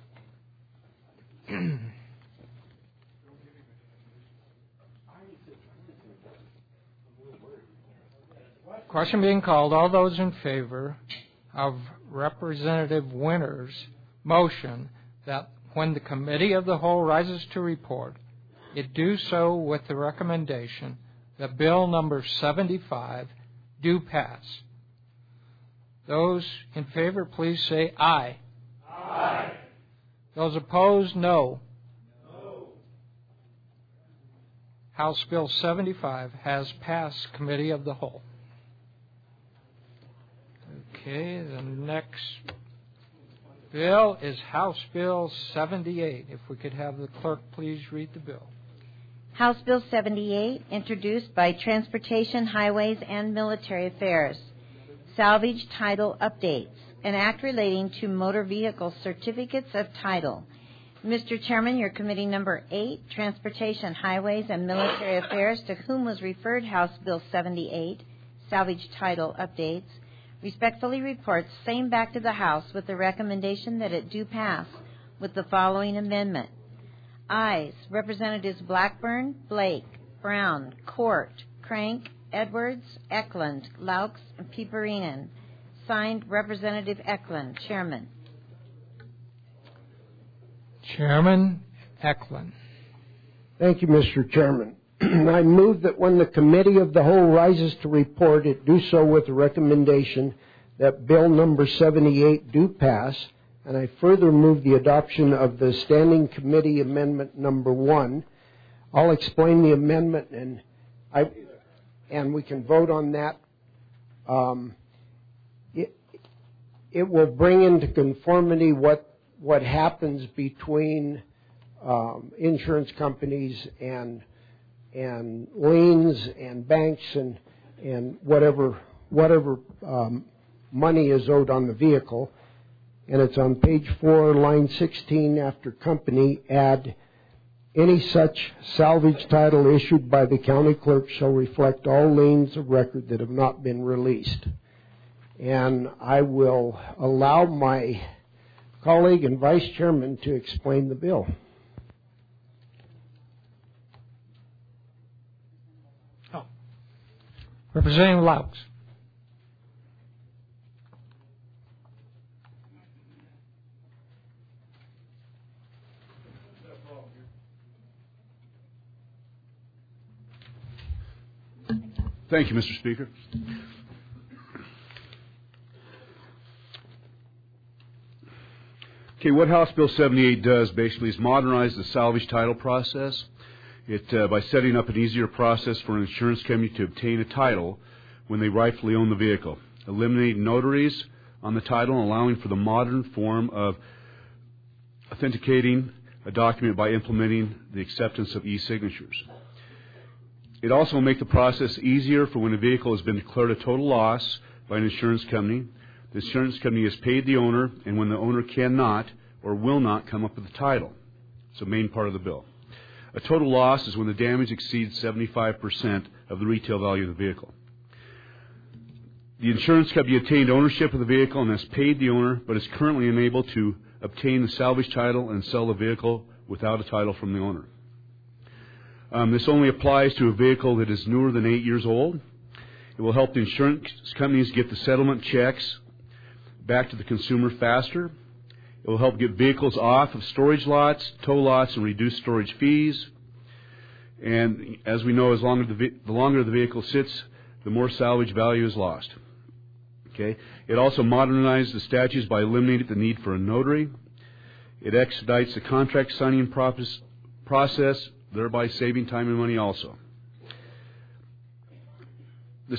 Question being called. All those in favor of Representative Winter's motion that when the Committee of the Whole rises to report, it do so with the recommendation that Bill number 75 do pass. Those in favor, please say aye. Aye. Those opposed, no. No. House Bill 75 has passed Committee of the Whole. Okay, the next bill is House Bill 78. If we could have the clerk please read the bill. House Bill 78, introduced by Transportation, Highways, and Military Affairs. Salvage title updates, an act relating to motor vehicle certificates of title. Mr. Chairman, your committee number 8, Transportation, Highways, and Military Affairs, to whom was referred House Bill 78, salvage title updates, respectfully reports same back to the House with the recommendation that it do pass with the following amendment. Ayes, Representatives Blackburn, Blake, Brown, Court, Crank, Edwards, Eklund, Laux, and Piperinen. Signed, Representative Eklund, Chairman. Chairman Eklund. Thank you, Mr. Chairman. I move that when the Committee of the Whole rises to report, it do so with the recommendation that Bill number 78 do pass, and I further move the adoption of the Standing Committee Amendment number 1. I'll explain the amendment, and we can vote on that. It will bring into conformity what happens between insurance companies and liens and banks and whatever money is owed on the vehicle. And it's on page 4, line 16, after company, add any such salvage title issued by the county clerk shall reflect all liens of record that have not been released. And I will allow my colleague and vice chairman to explain the bill. Representative Laux. Thank you, Mr. Speaker. Okay, what House Bill 78 does basically is modernize the salvage title process. By setting up an easier process for an insurance company to obtain a title when they rightfully own the vehicle, eliminating notaries on the title and allowing for the modern form of authenticating a document by implementing the acceptance of e-signatures. It also will make the process easier for when a vehicle has been declared a total loss by an insurance company. The insurance company has paid the owner, and when the owner cannot or will not come up with the title. It's the main part of the bill. A total loss is when the damage exceeds 75% of the retail value of the vehicle. The insurance company obtained ownership of the vehicle and has paid the owner, but is currently unable to obtain the salvage title and sell the vehicle without a title from the owner. This only applies to a vehicle that is newer than 8 years old. It will help the insurance companies get the settlement checks back to the consumer faster. It will help get vehicles off of storage lots, tow lots, and reduce storage fees. And as we know, the longer the vehicle sits, the more salvage value is lost. Okay. It also modernizes the statutes by eliminating the need for a notary. It expedites the contract signing process, thereby saving time and money also. This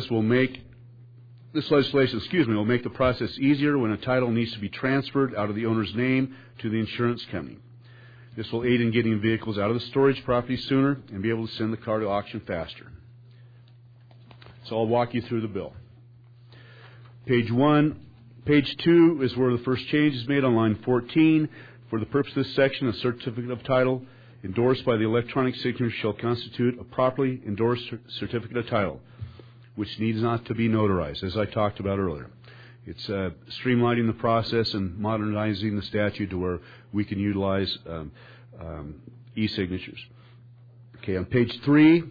legislation will make the process easier when a title needs to be transferred out of the owner's name to the insurance company. This will aid in getting vehicles out of the storage property sooner and be able to send the car to auction faster. So I'll walk you through the bill. Page 1. Page 2 is where the first change is made on line 14. For the purpose of this section, a certificate of title endorsed by the electronic signature shall constitute a properly endorsed certificate of title, which needs not to be notarized, as I talked about earlier. It's streamlining the process and modernizing the statute to where we can utilize e-signatures. Okay, on page 3,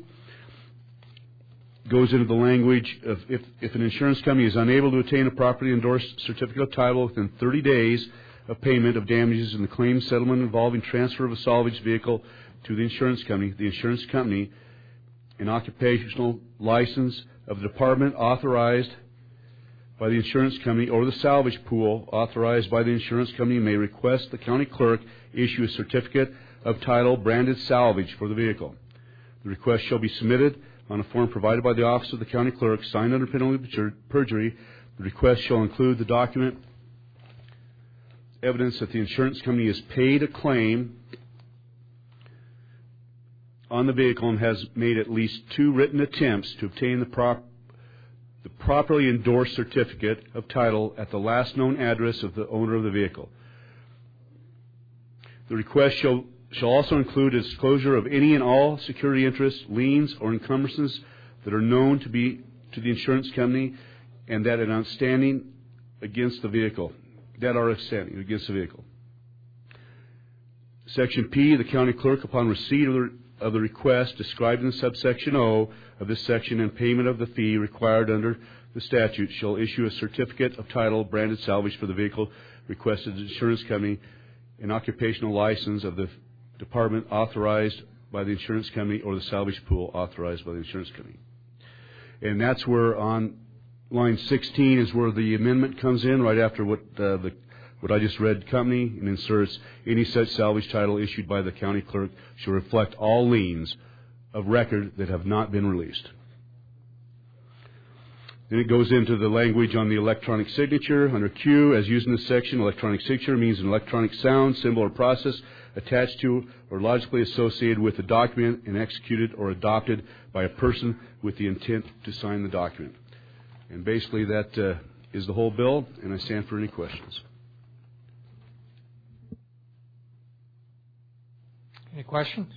goes into the language of if an insurance company is unable to attain a properly endorsed certificate of title within 30 days of payment of damages in the claim settlement involving transfer of a salvage vehicle to the insurance company, an occupational license of the department authorized by the insurance company or the salvage pool authorized by the insurance company may request the county clerk issue a certificate of title branded salvage for the vehicle. The request shall be submitted on a form provided by the office of the county clerk, signed under penalty of perjury. The request shall include the document evidence that the insurance company has paid a claim on the vehicle and has made at least 2 written attempts to obtain the properly endorsed certificate of title at the last known address of the owner of the vehicle. The request shall also include a disclosure of any and all security interests, liens, or encumbrances that are known to the insurance company and that are outstanding against the vehicle. Section P, the county clerk, upon receipt of the request described in subsection O of this section and payment of the fee required under the statute, shall issue a certificate of title branded salvage for the vehicle requested to the insurance company, an occupational license of the department authorized by the insurance company or the salvage pool authorized by the insurance company. And that's where on line 16 is where the amendment comes in, right after what I just read, company, and inserts any such salvage title issued by the county clerk shall reflect all liens of record that have not been released. Then it goes into the language on the electronic signature. Under Q, as used in this section, electronic signature means an electronic sound, symbol, or process attached to or logically associated with the document and executed or adopted by a person with the intent to sign the document. And basically that is the whole bill, and I stand for any questions. Any questions?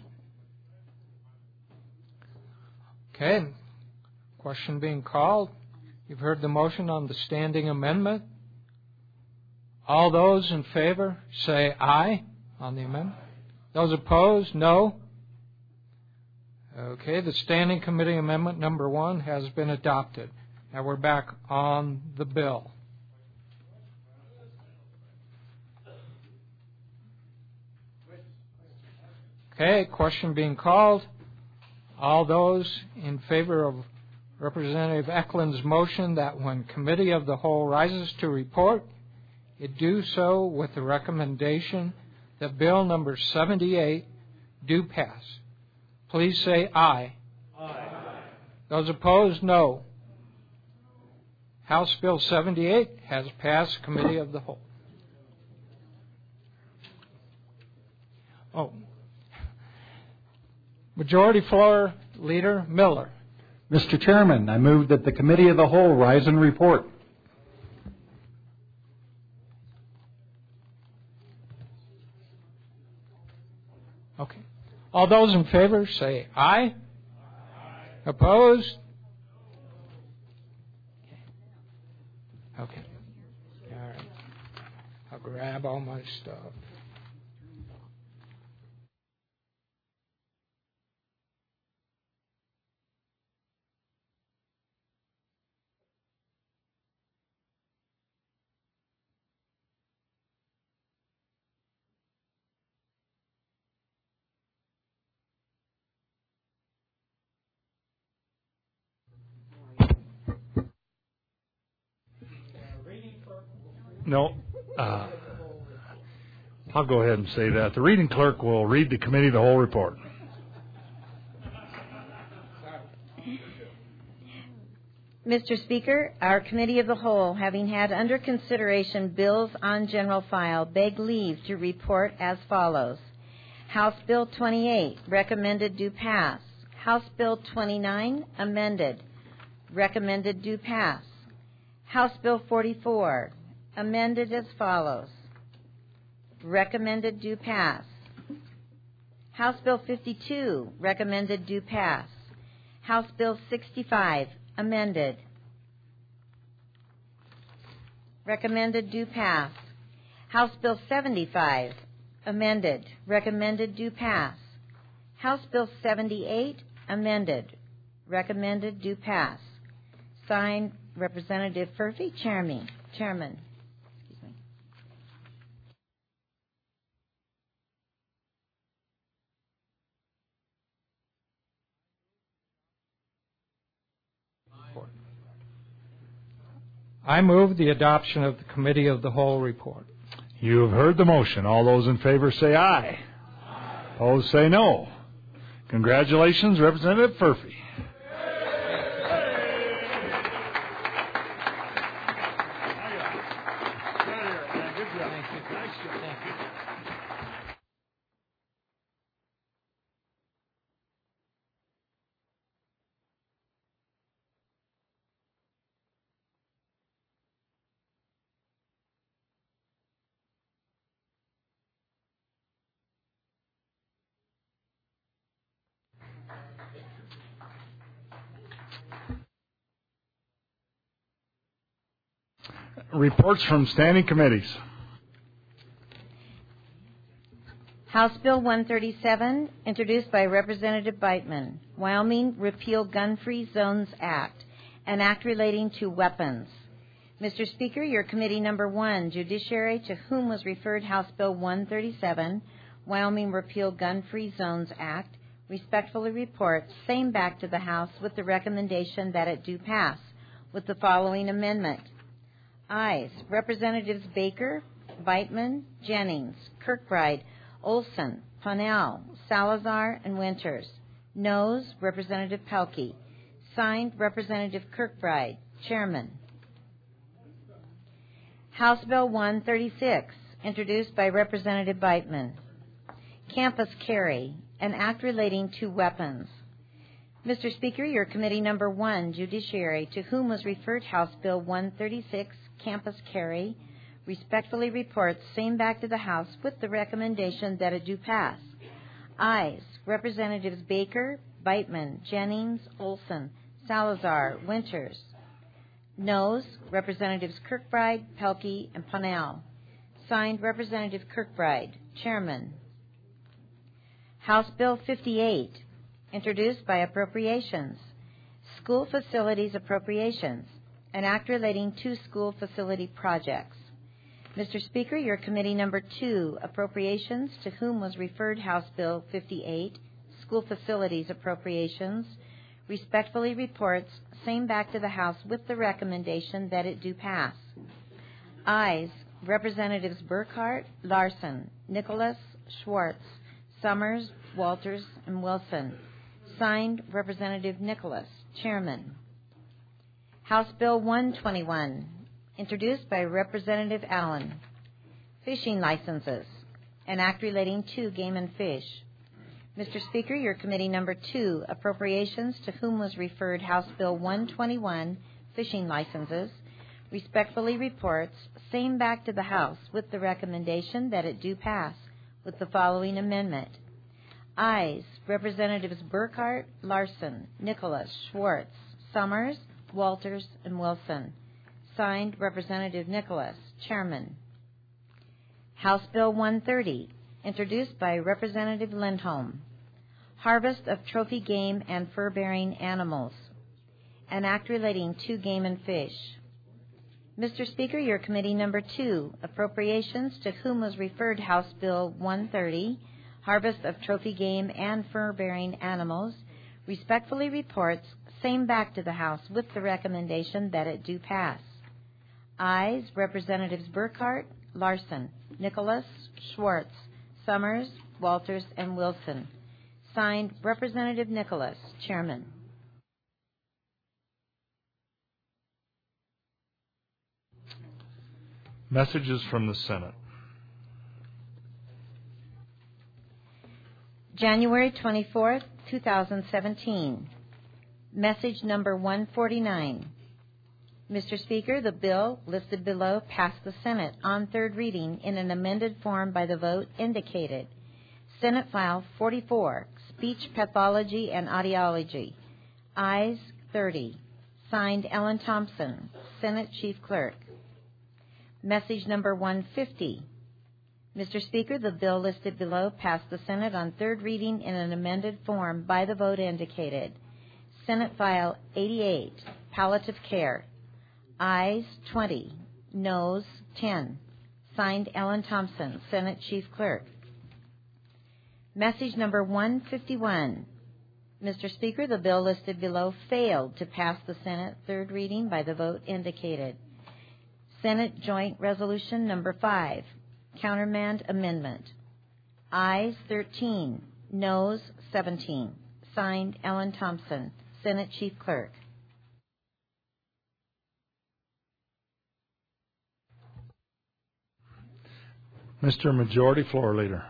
Okay. Question being called. You've heard the motion on the standing amendment. All those in favor say aye on the amendment. Those opposed, no. Okay, the Standing Committee Amendment number 1 has been adopted. Now we're back on the bill. Okay, question being called. All those in favor of Representative Eklund's motion that when Committee of the Whole rises to report, it do so with the recommendation that Bill number 78 do pass. Please say aye. Aye. Those opposed, no. House Bill 78 has passed Committee of the Whole. Majority Floor Leader Miller. Mr. Chairman, I move that the Committee of the Whole rise and report. Okay. All those in favor say aye. Aye. Opposed? Okay. All right. I'll grab all my stuff. No. I'll go ahead and say that. The reading clerk will read the Committee of the Whole report. Mr. Speaker, our Committee of the Whole, having had under consideration bills on general file, beg leave to report as follows. House Bill 28, recommended do pass. House Bill 29, amended, recommended do pass. House Bill 44, amended as follows. Recommended do pass. House Bill 52, recommended do pass. House Bill 65, amended. Recommended do pass. House Bill 75, amended. Recommended do pass. House Bill 78, amended. Recommended do pass. Signed, Representative Furphy, Chairman. I move the adoption of the Committee of the Whole report. You have heard the motion. All those in favor say aye. Opposed say no. Congratulations, Representative Furphy. Reports from standing committees. House Bill 137, introduced by Representative Beitman, Wyoming Repeal Gun-Free Zones Act, an act relating to weapons. Mr. Speaker, your committee number 1, Judiciary, to whom was referred House Bill 137, Wyoming Repeal Gun-Free Zones Act, respectfully reports same back to the House with the recommendation that it do pass, with the following amendment. Ayes, Representatives Baker, Beitman, Jennings, Kirkbride, Olson, Pannell, Salazar, and Winters. Noes, Representative Pelkey. Signed, Representative Kirkbride, Chairman. House Bill 136, introduced by Representative Beitman. Campus Carry, an act relating to weapons. Mr. Speaker, your committee number 1, Judiciary, to whom was referred House Bill 136, Campus Carry, respectfully reports same back to the House with the recommendation that it do pass. Ayes, Representatives Baker, Beitman, Jennings, Olson, Salazar, Winters. Noes, Representatives Kirkbride, Pelkey, and Pannell. Signed, Representative Kirkbride, Chairman. House Bill 58, introduced by Appropriations. School Facilities Appropriations, an act relating to school facility projects. Mr. Speaker, your committee number 2, Appropriations, to whom was referred House Bill 58, School Facilities Appropriations, respectfully reports same back to the House with the recommendation that it do pass. Ayes, Representatives Burkhart, Larson, Nicholas, Schwartz, Summers, Walters, and Wilson. Signed, Representative Nicholas, Chairman. House Bill 121, introduced by Representative Allen. Fishing licenses, an act relating to game and fish. Mr. Speaker, your committee number 2, Appropriations, to whom was referred House Bill 121, Fishing licenses, respectfully reports same back to the House with the recommendation that it do pass, with the following amendment. Ayes, Representatives Burkhart, Larson, Nicholas, Schwartz, Summers, Walters, and Wilson. Signed, Representative Nicholas, Chairman. House Bill 130, introduced by Representative Lindholm. Harvest of trophy game and fur-bearing animals, an act relating to game and fish. Mr. Speaker, your committee number 2, Appropriations, to whom was referred House Bill 130, Harvest of trophy game and fur-bearing animals, respectfully reports same back to the House with the recommendation that it do pass. Ayes, Representatives Burkhart, Larson, Nicholas, Schwartz, Summers, Walters, and Wilson. Signed, Representative Nicholas, Chairman. Messages from the Senate. January 24th, 2017. Message number 149. Mr. Speaker, the bill listed below passed the Senate on third reading in an amended form by the vote indicated. Senate File 44, Speech Pathology and Audiology. Ayes 30. Signed Ellen Thompson, Senate Chief Clerk. Message number 150. Mr. Speaker, the bill listed below passed the Senate on third reading in an amended form by the vote indicated. Senate File 88, Palliative Care. Ayes 20, Noes 10. Signed Ellen Thompson, Senate Chief Clerk. Message number 151. Mr. Speaker, the bill listed below failed to pass the Senate third reading by the vote indicated. Senate Joint Resolution number 5, Countermand Amendment. Ayes 13, Noes 17. Signed Ellen Thompson, Senate Chief Clerk. Mr. Majority Floor Leader.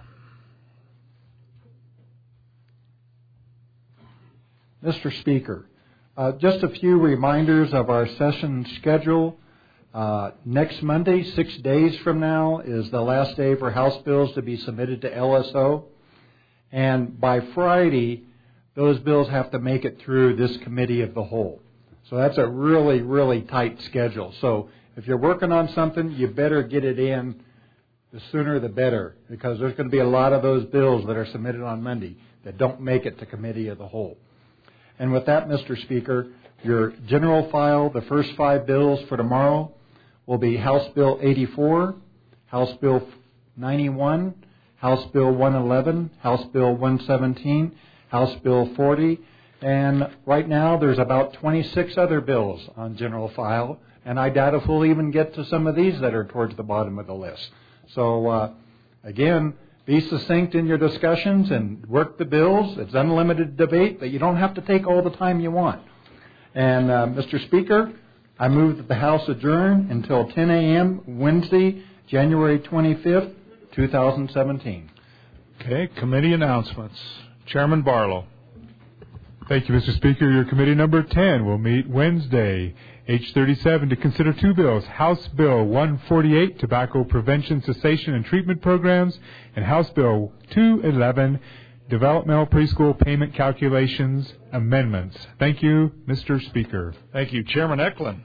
Mr. Speaker, just a few reminders of our session schedule. Next Monday, 6 days from now, is the last day for House bills to be submitted to LSO. And by Friday, those bills have to make it through this committee of the whole. So that's a really, really tight schedule. So if you're working on something, you better get it in the sooner the better, because there's going to be a lot of those bills that are submitted on Monday that don't make it to committee of the whole. And with that, Mr. Speaker, your general file, the first 5 bills for tomorrow will be House Bill 84, House Bill 91, House Bill 111, House Bill 117, House Bill 40, and right now there's about 26 other bills on general file, and I doubt if we'll even get to some of these that are towards the bottom of the list. So, again, be succinct in your discussions and work the bills. It's unlimited debate, but you don't have to take all the time you want. And, Mr. Speaker, I move that the House adjourn until 10 a.m. Wednesday, January 25th, 2017. Okay, committee announcements. Chairman Barlow. Thank you, Mr. Speaker. Your committee number 10 will meet Wednesday, H37, to consider 2 bills, House Bill 148, Tobacco Prevention, Cessation, and Treatment Programs, and House Bill 211, Developmental Preschool Payment Calculations Amendments. Thank you, Mr. Speaker. Thank you. Chairman Eklund.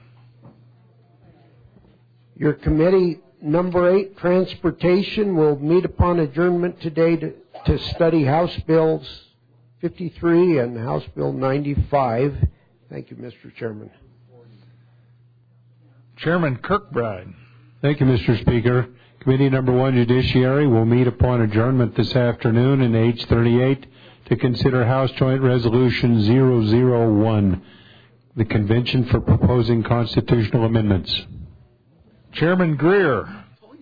Your committee number 8, Transportation, will meet upon adjournment today to study House Bills 53 and House Bill 95. Thank you, Mr. Chairman. Chairman Kirkbride. Thank you, Mr. Speaker. Committee number 1, Judiciary, will meet upon adjournment this afternoon in H38 to consider House Joint Resolution 001, the Convention for Proposing Constitutional Amendments. Chairman Greer.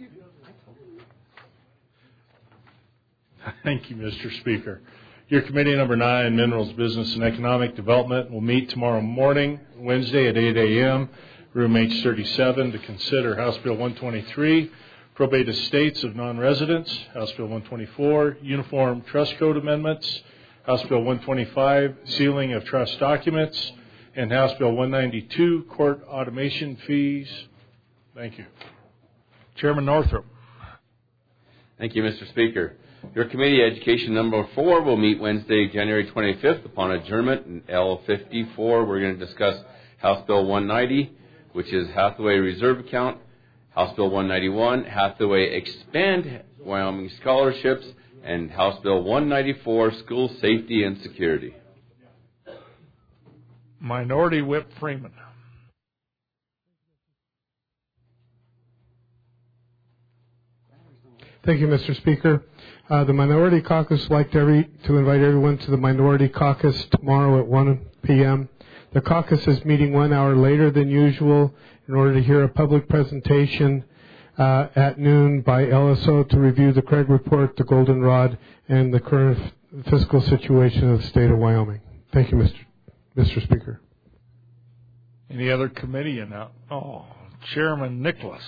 Thank you, Mr. Speaker. Your committee number 9, Minerals, Business, and Economic Development, will meet tomorrow morning, Wednesday at 8 a.m., room H37, to consider House Bill 123, Probate Estates of Non-Residents, House Bill 124, Uniform Trust Code Amendments, House Bill 125, Sealing of Trust Documents, and House Bill 192, Court Automation Fees. Thank you. Chairman Northrup. Thank you, Mr. Speaker. Your committee, Education number 4, will meet Wednesday, January 25th upon adjournment in L54. We're going to discuss House Bill 190, which is Hathaway Reserve Account, House Bill 191, Hathaway Expand Wyoming Scholarships, and House Bill 194, School Safety and Security. Minority Whip Freeman. Thank you, Mr. Speaker. The Minority Caucus would like to invite everyone to the Minority Caucus tomorrow at 1 p.m. The caucus is meeting 1 hour later than usual in order to hear a public presentation at noon by LSO to review the Craig Report, the Goldenrod, and the current fiscal situation of the state of Wyoming. Thank you, Mr. Speaker. Any other committee Chairman Nicholas.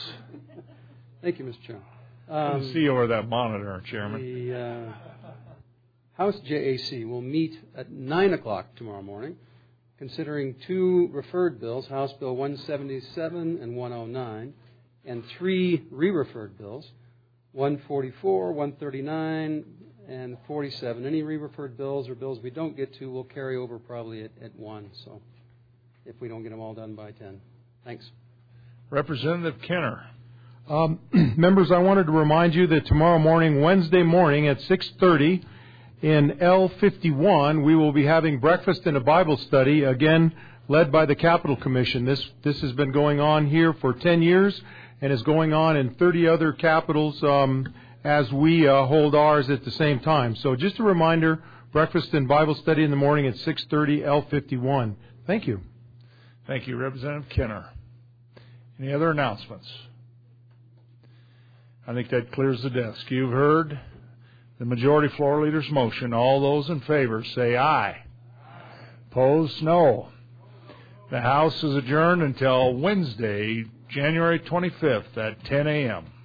Thank you, Mr. Chairman. I see over that monitor, Chairman. The House JAC will meet at 9 o'clock tomorrow morning, considering 2 referred bills, House Bill 177 and 109, and 3 re-referred bills, 144, 139, and 47. Any re-referred bills or bills we don't get to will carry over probably at 1, so if we don't get them all done by 10. Thanks. Representative Kenner. Members, I wanted to remind you that tomorrow morning, Wednesday morning at 6:30 in L51, we will be having breakfast and a Bible study, again led by the Capital Commission. This has been going on here for 10 years and is going on in 30 other capitals as we hold ours at the same time. So just a reminder, breakfast and Bible study in the morning at 6:30 L51. Thank you. Thank you, Representative Kenner. Any other announcements? I think that clears the desk. You've heard the majority floor leader's motion. All those in favor say aye. Opposed, no. The House is adjourned until Wednesday, January 25th at 10 a.m.